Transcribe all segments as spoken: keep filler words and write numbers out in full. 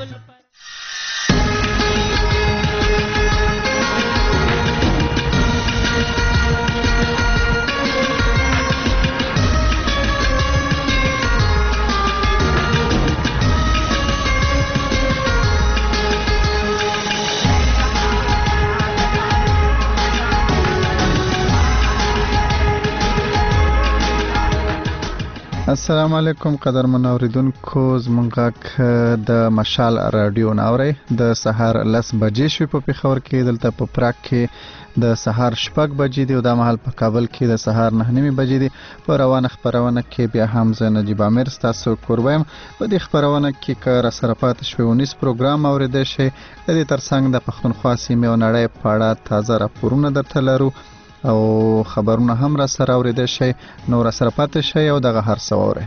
السلام علیکم قدرمن اوریدونکو، زمونږ د مشال رادیو ناوري د سهار لس بجې شوي په پیښور کې، دلته په پراګ کې د سهار شپږ بجې دي او دا مهال په کابل کې د سهار نه نیمې بجې دي. په روانه خبرونه کې بیا هم زه نجیب امیر ستاسو کوربه یم. په دې خبرونه کې که راسره پاتې شوي ونیس پروګرام اوریدی شئ. د دې ترڅنګ د پښتونخوا سیمې او نړۍ په اړه تازه راپورونه درته لرو او خبرونه هم را سره اوریدل شي. نو را سره پاتې شي او دغه هر څه واورئ.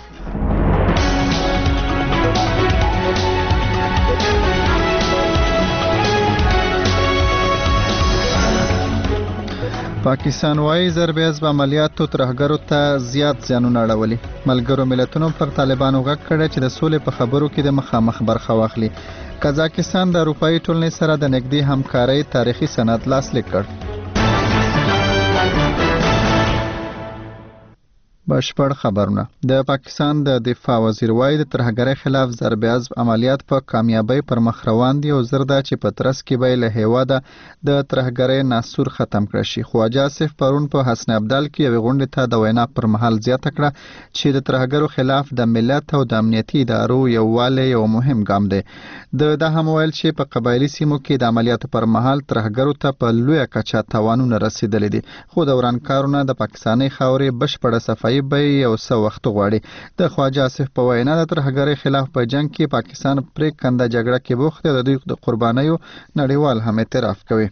پاکستان وايي ضرب حزب عملیاتو ترهګرو ته زیات زیانونه اړولي. ملګرو ملتونو پر طالبانو غږ کړی چې د سولې په خبرو کې د مخامخ برخه واخلي. قزاقستان د اروپایي ټولنې سره د نږدې همکارۍ تاریخي سند لاسلیک کړ. بشپړ خبرونه. د پاکستان د دفاع وزیر وايي د ترهګرۍ خلاف ضرب حزب عملیات په کامیابی پر مخ روان دي او زر ده چې په ترڅ کې به له هیواده د ترهګرۍ ناسور ختم کړي شي. خواجه آصف پرون په حسن ابدال کې یوې غونډې ته د وینا پر مهال زیاته کړه چې د ترهګرو خلاف د ملت او د امنیتي ادارو یووالی یو مهم ګام دی. د دا هم ویل چې په قبایلي سیمو کې د عملیاتو پر مهال ترهګرو ته په لویه کچه تاوانونه رسیدلي دي، خو د ورانکارونه د پاکستاني خاورې بشپړه صفایي به یو څه وخت غواړي. د خواجه آصف په وینا د ترهګرۍ خلاف په جنگ کې پاکستان پرې کنده جګړه کې بوخت دی. د دوی د قربانیو نړیوال هم اعتراف کوي.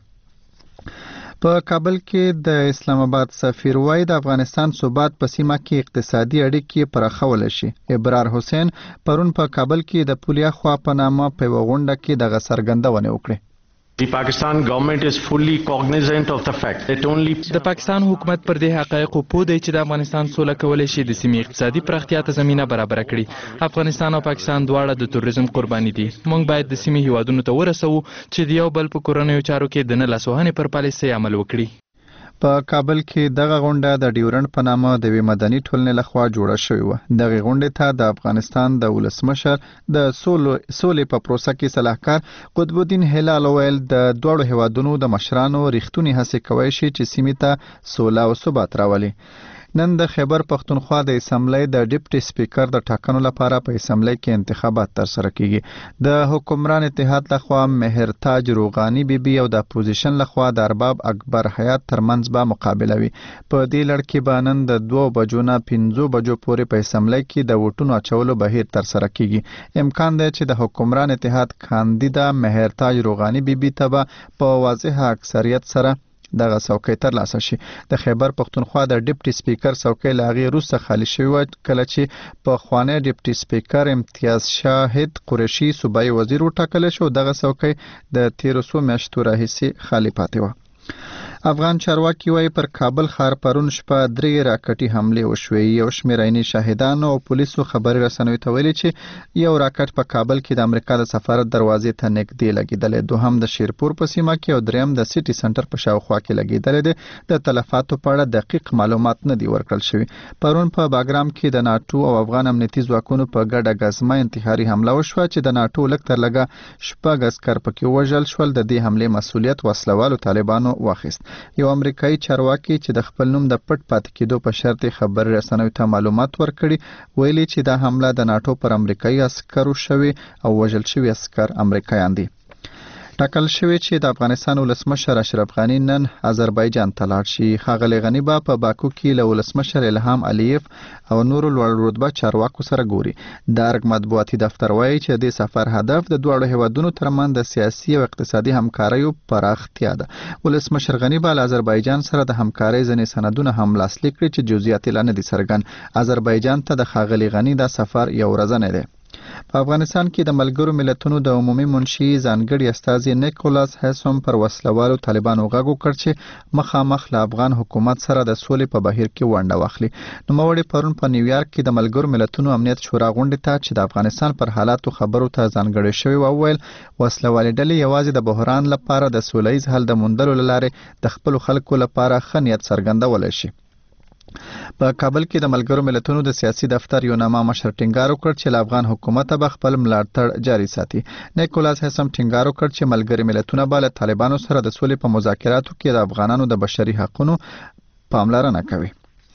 په کابل کې د اسلام آباد سفیر وايي د افغانستان ثبات په سیمه کې اقتصادي اړیکې پراخول شي. ابرار حسین پرون په کابل کې د پولیا خوا په نامه په غونډه کې د څرګندونه وکړه. The Pakistan government is fully cognizant of the fact that only د پاکستان حکومت پر دې حقایقو پوه دی چې د افغانستان سوله کولای شي د سیمې اقتصادي پراختیا ته زمینه برابر کړي. افغانستان او پاکستان دواړه د تروریزم قرباني دي. موږ باید د سیمې هیوادونو ته ورسوو چې د یو بل په کورنیو چارو کې د نه لاسوهنې پر پالیسۍ عمل وکړي. په کابل کې دغه غونډه د ډیورنډ په نامه د وی مدني ټولنې لخوا جوړه شوې و. دغه غونډې ته د افغانستان د ولسمشر د سولې په پروسه کې صلاحکار قطب الدین هلال ویل د دوړو هیوادونو د مشرانو ریښتونی هڅې کوي چې سیمې ته سوله او ثبات راولي. نن د خیبر پختونخوا د اسمبلی د ډیپټي سپیکر د ټاکنو لپاره په اسمبلی کې انتخابات ترسره کیږي. د حکمران اتحاد لخوا مهرتاج روغانی بیبي او د اپوزیشن لخوا د ارباب اکبر حیات ترمنځ به مقابله وي. په دې لړ کې به نن د دوه بجو نه پنځه بجو پورې په اسمبلی کې د ووټونو اچولو بهیر ترسره کیږي. امکان دی چې د حکمران اتحاد کاندیدا مهرتاج روغانی بیبي ته به په واضح اکثریت سره دغه څوکۍ ترلاسه شي. د خیبر پختونخوا د ډیپټي سپیکر څوکۍ له هغې وروسته خالي شوې وه کله چې پخوانی ډیپټي سپیکر امتیاز شاهد قریشي صوبایي وزیر وټاکلی شو. دغه څوکۍ د تیرو څو میاشتو راهیسې خالي پاتې وه. افغان چارواکي وايي پر کابل ښار پرون شپه درې راکټي حملې وشوې. یو شمېر عیني شاهدانو او پولیسو خبري رسنیو ته ویلي چې یو راکټ په کابل کې د امریکا د سفارت دروازې ته نږدې لګېدلی، دوهم د شیرپور په سیمه کې او دریم د سیټي سنټر په شاوخوا کې لګېدلی دی. د تلفاتو په اړه دقیق معلومات نه دي ورکړل شوي. پرون په باګرام کې د ناټو او افغان امنیتي ځواکونو په ګډه ګزمه انتحاري حمله وشوه چې د ناټو لږ تر لږه شپږ عسکر پکې وژل شول. د دې حملې مسؤلیت وسلوالو طالبانو واخیست. یو امریکایي چارواکي چې د خپل نوم د پټ پاتې کېدو په شرط خبر رسنیو ته معلومات ورکړي ویلي چې دا حمله د ناټو پر امریکایي عسکرو شوی او وژل شوی عسکر امریکایان دي. ټاکل شوی چې د افغانستان ولسمشر اشرف غنی نن آذربایجان ته لاړ شي. ښاغلی غنی به په باکو کې له ولسمشر الهام علیف او نورو لوړ رتبه چارواکو سره ګوري. د ارګ مطبوعاتي دفتر وایي چې د سفر هدف د دواړو هیوادونو ترمنځ د سیاسي او اقتصادي همکاریو پراختیا ده. ولسمشر غنی به له آذربایجان سره د همکارۍ ځینې سندونه هم لاسلیک کړي چې جزئیات یې لا نه دي څرګند. آذربایجان ته د ښاغلي غنی دا سفر یو ورځنی دی. په افغانستان کې د ملګرو ملتونو د عمومي منشي ځانګړي استازي نیکولاس هیسوم پر وسلوالو طالبانو غږ وکړ چې مخامخ له افغان حکومت سره د سولې په بهیر کې ونډه واخلي. نوموړي پرون په نیویارک کې د ملګرو ملتونو امنیت شورا غونډې ته چې د افغانستان پر حالاتو خبرو ته ځانګړي شوی و وویل وسلوالې ډلې یوازې د بحران لپاره د سولهییز حل د موندلو لپاره د خپل خلکو لپاره ښه نیت څرګندولی شي. په کابل کې د ملګرو ملتونو د سیاسي دفتر یو نامه مشر ټینګار وکړ چې له افغان حکومت به خپل ملاتړ جاري ساتي. نیکولاس هیسم ټینګار وکړ چې ملګري ملتونه به له طالبانو سره د سولې په مذاکراتو کې د افغانانو د بشري حقوقو پاملرنه کوي.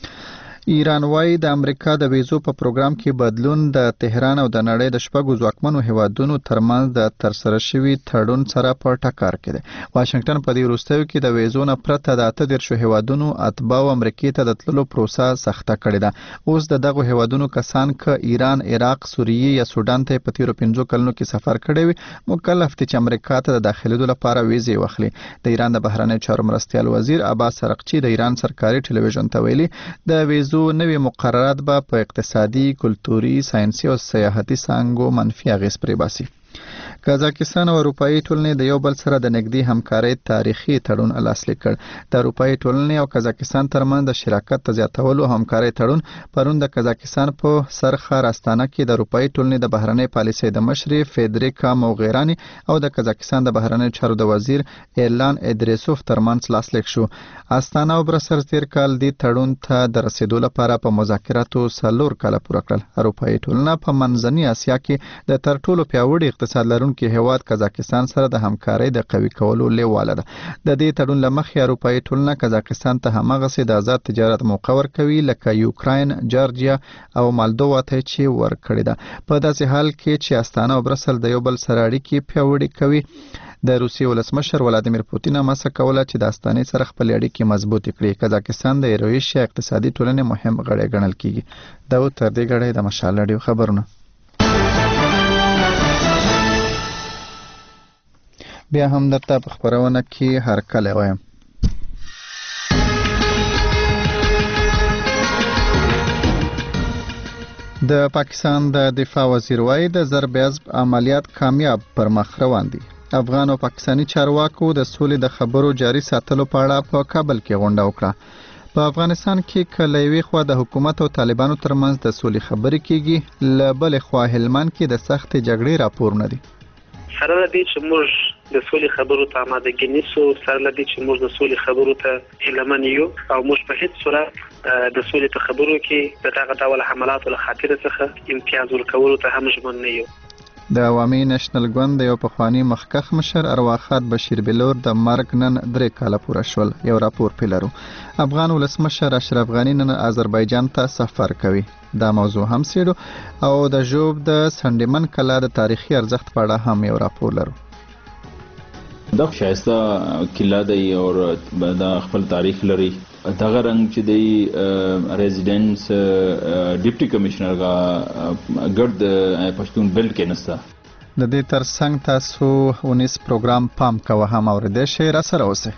ایران وايي د امریکا د ویزو په پروګرام کې بدلون د تهران او د نړۍ د شپږو ځواکمنو هیوادونو ترمنځ د ترسره شوي تړون سره په ټکر کې دی. واشنگټن په دې وروستیو کې د ویزو نه پرته د اته دیرشو هیوادونو اتباعو امریکې ته د تللو پروسه سخته کړې ده. اوس د دغو هیوادونو کسان که ایران، عراق، سوریه یا سودان ته په تیرو پنځو کلونو کې سفر کړی وي مکلف دي چې امریکا ته د داخلېدو لپاره ویزې واخلي. د ایران د بهرنیو چارو مرستیال وزیر عباس عراقچي د ایران سرکاري ټلویزیون ته ویلي د ویزو نوې مقررات به په اقتصادي، کلتوري، ساينسي او سیاحتي څانګو منفي اغېز پرې باسي. قزاقستان او اروپאי ټولنې د یو بل سره د نږدې همکارۍ تاریخي تړون لاسلیک کړ. د اروپאי ټولنې او قزاقستان ترمنځ د شراکت ته زیاتولو همکارۍ تړون پرون د قزاقستان په سرخر استانه کې د اروپאי ټولنې د بهرنۍ پالیسۍ د مشرې فیدریکا موغیرانی او د قزاقستان د بهرنۍ چارو د وزیر ایرلان ادریسوف ترمنځ لاسلیک شو. استانه او برسلز تیر کال د تړون ته د رسیدو لپاره په مذاکراتو څلور کاله پوره کړل. اروپאי ټولنه په منځنۍ اسیا کې د تر ټولو پیاوړي اقتصاد لرونکي هیواد قزاقستان سره د همکارۍ د قوي کولو لیواله ده. د دې تړون له مخې اروپאי ټولنه قزاقستان ته همغسې د آزاد تجارت موقع ورکوي لکه یوکراین، جورجیا او مالدووا ته چې ورکړې ده. په داسې حال کې چې استانه او برسل د یو بل سره اړیکې پیاوړې کوي، د روسیې ولسمشر ولادیمیر پوتین هم هڅه کوله چې د استانې سره خپل اړیکې مضبوط کړي. قزاقستان د ایرویشیا اقتصادي ټولنې مهم غړی ګڼل کیږي. دا تر دې غړی د مشال رادیو خبرونه. بیا هم درته په خبرونه کې هر کله وایم. د پاکستان د دفاع وزیر وايي د ضرب عضب عملیات کامیاب پر مخ روان دي. افغان او پاکستانی چارواکو د سولې د خبرو جاري ساتلو په اړه په کابل کې غونډه وکړه. په افغانستان کې کله یوې خوا د حکومت او طالبانو ترمنځ د سولې خبرې کیږي، له بلې خوا هلمند کې د سختې جګړې راپورونه دي. سره له دې چې موږ د سولې خبرو ته آمادګي نیسو، سره له دې چې موږ د سولې خبرو ته هیلهمن یو او موږ په هیڅ صورت د سولې په خبرو کې د دغه ډول حملاتو له خاطر څخه امتیاز ورکولو ته هم ژمن نه یو. د عوامي نېشنل ګوند یو پخوانی مخکښ مشر ارواخات بشیر بلور د مرګ نن درې کاله پوره شول. یو راپور پیلرو. افغان ولسمشر اشرف غنی نن آذربایجان ته سفر کوي. دا موضوع هم سیړو او د ژوب د سنډمن کلا د تاریخي ارزښت په اړه هم یو راپور لرو. دا شایسته کلا دی او دا خپل تاریخ لري. دغه رنګ چې دی ریزیډنس ډیپټي کمشنر کا ګرد پښتون بلډ کې نسته. د دې ترڅنګ تاسو اونیس پروګرام پام کوه هم اوریدئ شئ. را سره اوسئ.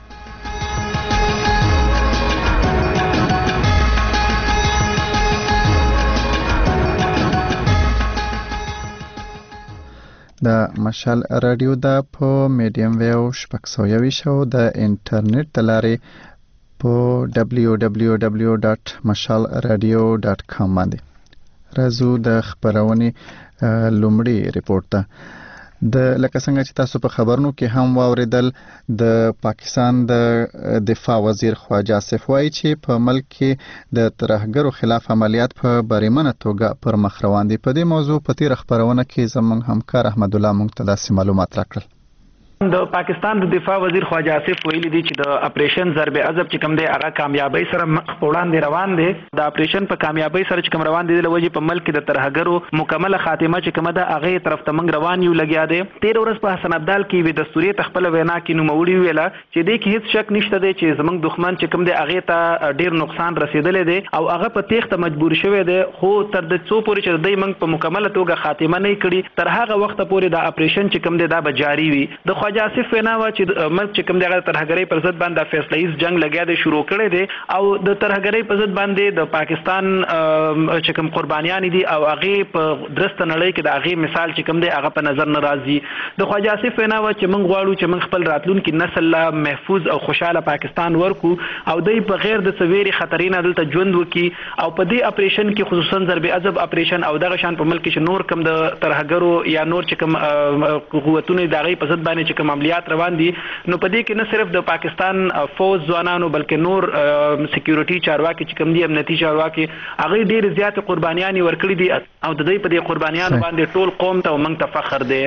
د مشال رادیو د په میډیم ویو شپږ سوه یویشت او د انټرنیټ د لارې په دبلیو دبلیو دبلیو ډاټ مشال رادیو ډاټ کام باندې راځو د خبرونې لومړی ریپورت ته. د لکه څنګه چې تاسو په خبرونو کې هم واوریدل، د پاکستان د دفاع وزیر خواجه آصف وایي چې په ملک کې د ترهګرو خلاف عملیات په بریمنه توګه پر مخ روان دي. په دې موضوع په تیر خبرونه کې زموږ همکار احمد الله موږ ته داسې معلومات راکړل. د پاکستان د دفاع وزیر خواجه آصف ویلي دی چې د اپریشن ضرب عضب چې کوم دی هغه کامیابی سره مخ په وړاندې روان دی. د اپریشن په کامیابی سره چې کوم روان دی د لوجې په ملک د ترهګرو مکمله خاتمه چې کومه ده هغه طرف ته موږ روان یو لګیا دی. تیر ورځ په حسن عبدال کې وی دستوري تخپل وینا کې نوموړي ویلا چې دې کې هیڅ شک نشته دی چې زمنګ دښمن چې کوم دی هغه ته ډیر نقصان رسیدلې دی او هغه په تیښته مجبور شوی دی، خو تر د څو پورې چې دوی موږ په مکمله توګه خاتمه نه کړي تر هغه وخت پورې د اپریشن چې کوم دی دا به جاری وي. د خواجه آصف وینا و چې مرګ چې کوم دغه ترهګرۍ پر ضد باندې فیصله ایز جنگ لګیا دی شروع کړی دی او د ترهګرۍ پر ضد باندې د پاکستان چې کوم قربانیان دي او هغه په درسته نړۍ کې د هغه مثال چې کوم دی هغه په نظر نه راځي د خواجه آصف وینا و چې موږ غواړو چې موږ خپل راتلونکي نسل لا محفوظ او خوشاله پاکستان ورکو او دوی په غیر د سویری خطرینه دلته ژوند وکي او په دې اپریشن کې خصوصا ضرب عذب اپریشن او دغه شان په ملک کې نور کم د ترهګرو یا نور چې کوم قوتونه د هغې په ضد باندې چې کوم عملیات روان دي نو په دې کې نه صرف د پاکستان فوج ځوانانو بلکې نور سکیورټي چارواکي چې کوم دي امنیتي چارواکي هغې ډېرې زیاتې قربانیانې ورکړي دي او د دوی په دې قربانیانو باندې ټول قوم ته موږ ته فخر دی.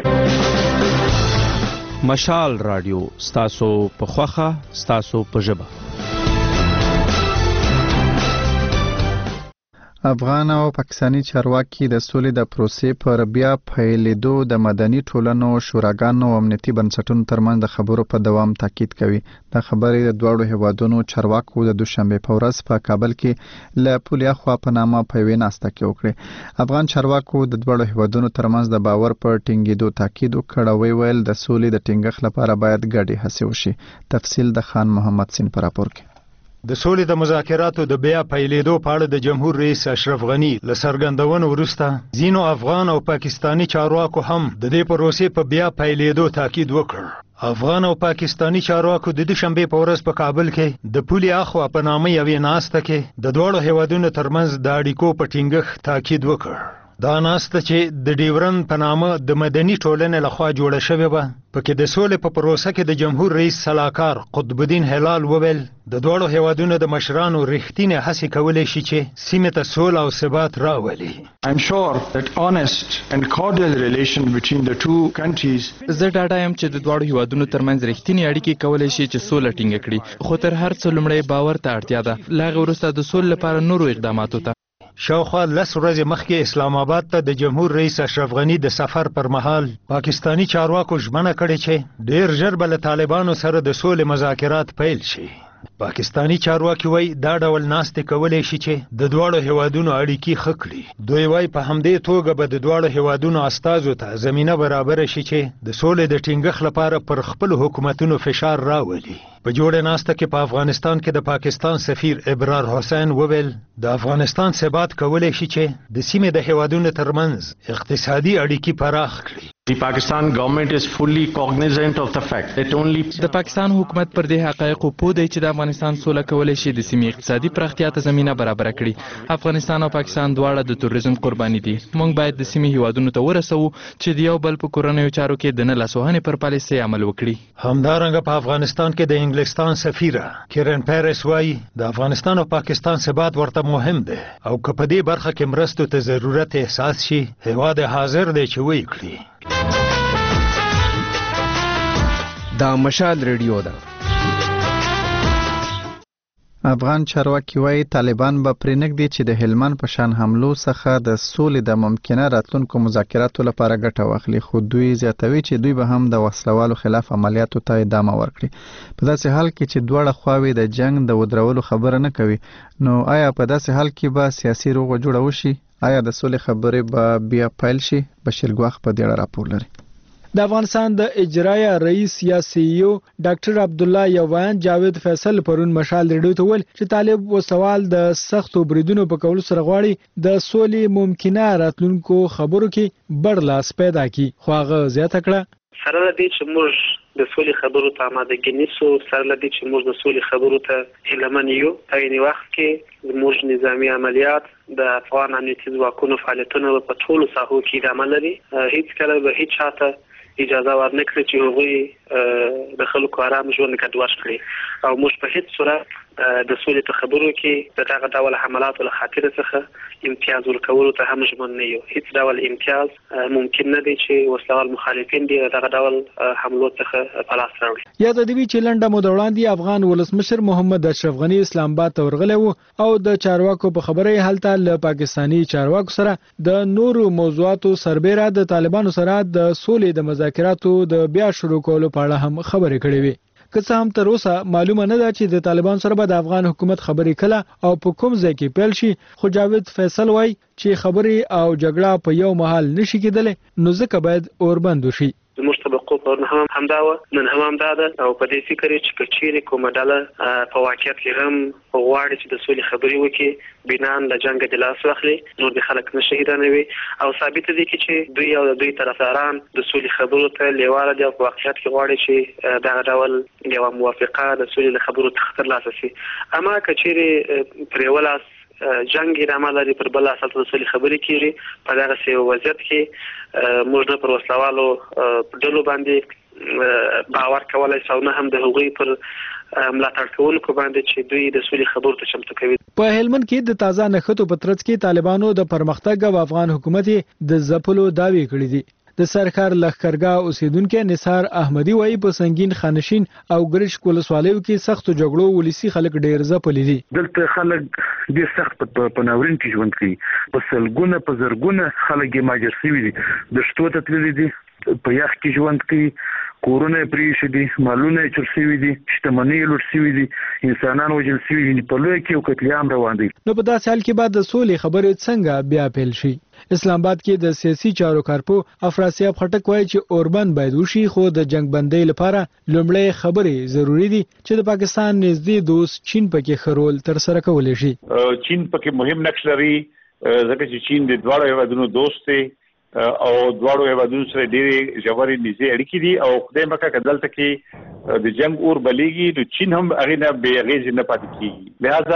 مشال رادیو ستاسو په خوښه ستاسو په ژبه. افغان او پاکستانی چارواکي د سولې د پروسې پر بیا پیلېدو د مدني ټولنو شوراګانو او امنیتي بنسټونو ترمنځ د خبرو په دوام تاکید کوي. د خبرې د دواړو هیوادونو چارواکو د دوشنبه په ورځ په کابل کې له پولیا خوا په نامه په یوې ناسته کې وکړه. افغان چارواکو د دواړو هیوادونو ترمنځ د باور پر ټینګېدو تاکید وکړ او ویل د سولې د ټینګښت لپاره باید ګډې هڅې وشي. تفصیل د خان محمد سین پر راپور کې. د سولې د مذاکراتو د بیا پیلېدو په اړه د جمهور رئیس اشرف غنی له څرګندونو وروسته ځینو افغان او پاکستانی چارواکو هم د دې پروسې په بیا پیلېدو تاکید وکړ. افغان او پاکستانی چارواکو د دوشنبه په ورځ په کابل کې د پولي اخوا په نامه یوې ناسته کې د دواړو هیوادونو ترمنځ د اړیکو په ټینګښت تاکید وکړ. دا ناسته چې د ډیورن په نامه د مدني ټولنې لخوا جوړه شوې وه پکې د سولې په پروسه کې د جمهور رئیس سلاکار قطب الدین هلال وویل د دواړو هیوادونو د مشرانو رښتینې هڅې کولی شي چې سیمې ته سوله او ثبات راولي. I'm sure that honest and cordial relation between the two countries زه ډاډه یم چې د دواړو هیوادونو ترمنځ رښتینې اړیکې کولی شي چې سوله ټینګه کړي خو تر هر څه لومړی باور ته اړتیا ده. له هغې وروسته د سولې لپاره نورو اقداماتو ته. شاوخوا لس ورځې مخکې اسلام آباد ته د جمهور رئیس اشرف غنی د سفر پر مهال پاکستانی چارواکو ژمنه کړې چې ډیر ژر به له طالبانو سره د سولې مذاکرات پیل شي. پاکستانی چارواکي وایي دا ډول ناستې کولی شي چې د دواړو هیوادونو اړیکې ښه کړي. دوی وایي په همدې توګه به د دواړو هیوادونو استازو ته زمینه برابره شي چې د سولې د ټینګښت لپاره پر خپلو حکومتونو فشار راولي. په جوړه ناسته کې په افغانستان کې د پاکستان سفیر ابرار حسین وویل د افغانستان ثبات کولی شي چې د سیمې د هیوادونو ترمنځ اقتصادي اړیکې پراخ کړي. The Pakistan government is fully cognizant of the fact that only د پاکستان حکومت پر دې حقایقو پوه دی چې د افغانستان سوله کولی شي د سیمې اقتصادي پراختیا ته زمینه برابره کړي. افغانستان او پاکستان دواړه د تروریزم قرباني دي. موږ باید د سیمې هیوادونو ته ورسوو چې د یو بل په کورنیو چارو کې د نه لاسوهنې پر پالیسۍ عمل وکړي. همدارنګه په افغانستان کې د انګلستان سفیره کیرن پیرس وایي د افغانستان او پاکستان ثبات ورته مهم دی او که په دې برخه کې مرستو ته ضرورت احساس شي هیواد حاضر دی چې ویې کړي. دا مشال ریډیو ده. افغان چارواکي وایي طالبان به پرې نږدي چې د هلمند په شان حملو څخه د سولې د ممکنه راتلونکو مذاکراتو لپاره ګټه واخلي خو دوی زیاتوي چې دوی به هم د وسلوالو خلاف عملیاتو ته ادامه ورکړي. په داسې حال کې چې دواړه خواوې د جنگ د ودرولو خبره نه کوي نو آیا په داسې حال کې به سیاسي روغه جوړه وشي؟ آیا د سولې خبرې به بیا پیل شي؟ بشیر ګواخ په دې اړه راپور لري. د افغانستان د اجرایه رئیس یا سی او ډاکټر عبد الله یوان جاوید فیصل پرون مشال ریډیو ته ویل چې طالب وسوال د سختو بریدونو په کولو سره غواړي د سولې ممکنه راتلونکو خبرو کې بړ لاس پیدا کړي. خو هغه زیاته کړه سره لدی چې موږ د سولې خبرو ته آمادګي نیسو، سره لدی چې موږ د سولې خبرو ته هیلهمن یو. په عین وخت کې موږ نظامی عملیات د افغان امنیتي ځواکونو فعالیتونه په ټولو ساحو کې ادامه لري. هیڅ کله به هیڅ چاته اجازه ورنکړي چې هغوی د خلکو آرام ژوند ګډوډ کړي او موږ په هیڅ صورت د سولې په خبرو کې د دغه ډول حملاتو له خاطر څخه امتیاز ورکولو ته هم ژمن نه یو. هیڅ ډول امتیاز ممکن نه دی چې وسلوال مخالفین دي دغه ډول حملو څخه په لاس راوړي. یاد دی چې لنډه موده وړاندې افغان ولسمشر محمد اشرف غنی اسلام آباد ته ورغلی و او د چارواکو په خبره هلته له پاکستانی چارواکو سره د نورو موضوعاتو سربېره د طالبانو سره د سولې د مذاکراتو د بیا شروع کولو په اړه هم خبرې کړې وي. که څه هم تر اوسه معلومه نه ده چې د طالبان سره به د افغان حکومت خبرې کله او په کوم ځای کې پیل شي، خو جاوید فیصل وایي چې خبرې او جګړه په یو مهال نشي کېدلی نو ځکه باید اوربند وشي. زموږ طبقو پر هم همدا و نن هم همدا ده او په دې فکر چې کچېرې کومه ډله په واقعیت کې هم غواړي چې د سولې خبرې وکړي بنان له جنګ د لاس واخلي نور د خلک نه شهیدانوي او ثابت دي چې دوی او دوی طرفداران د سولې خبرو ته لیواله دي او په واقعیت کې غواړي چې دغه ډول یو موافقه د سولې له خبرو څخه ترلاسه شي. اما کچېرې پرې ولاس جنگ ادامه لري پر بل اساس د سولې خبرې کیږي په دغه سی وضعیت کې موږ نه پر وسلوالو ډلو باندې باور کولای شو نه هم د هغوی پر ملاتړ کوونکو باندې چې دوی د سولې خبرو ته چمتو کوي. په هلمند کې د تازه نښتو په ترڅ کې طالبانو د پرمختګ او افغان حکومت د ځپلو دعوی کړې دي. د سرکار لخرګاه اوسیدونکو نثار احمدي وایي په سنگین خانشین او ګرش کولسوالیو کې سخت جګړو ولسی خلک ډیر ځپلې دي. دلته خلک ډیر سخت په ناورین کې ژوند کوي، په سلګونه په زرګونه خلک یې ماجر شوي دي، د شتو ته تللي دي، په یخ کې ژوند کوي، کورونه پریښي دي، مالونه چور شوي دي، شتمنۍ لوټ شوي دي، انسانان وژل شوي دي، په لوی کې یو قتلعام روان دی. نو په داسې حال کې بعد د سولې خبرې څنګه بیا پیل شي؟ اسلام آباد کې د سیاسي چارو کارپو افراسیاب خټک وایي چې اوربند باید وشي، خو د جنگ بندۍ لپاره لومړی خبرې ضروری دي چې د پاکستان نږدې دوست چین پکې خرول تر سره کولی شي. چین پکې مهم نقش لري ځکه چې چین د دواړو هیوادونو دوست دی او دواړو هیوادونو سره ډېرې ژورې نږدې اړیکې دي او خدای مکه که دلته کې د جنګ اور بلیږي نو چین هم هغې نه بې اغېزې نه پاتې کېږي.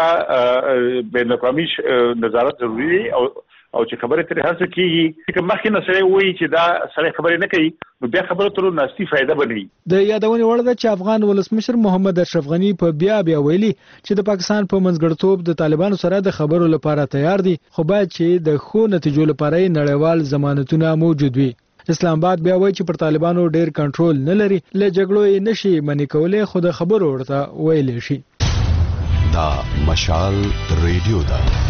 لهذا بین الاقوامي نظارت ضروري دی او او چې خبرې ترې هر څه کېږي چې مخکې نه سړی وایي چې دا سړی خبرې نه کوي نو بیا خبرو ترو ناستي فایده به نه وي. د یادونې وړ ده چې افغان ولسمشر محمد اشرف غني په بیا بیا ویلي چې د پاکستان په منځګړیتوب د طالبانو سره د خبرو لپاره تیار دي، خو باید چې د ښو نتیجو لپاره نړیوال ضمانتونه موجود وي. اسلام آباد بیا وایي چې پر طالبانو ډیر کنټرول نه لري، له جګړو یې نشي منې کولی، خو د خبرو ورته ویلی شي. دا مشال ریډیو ده.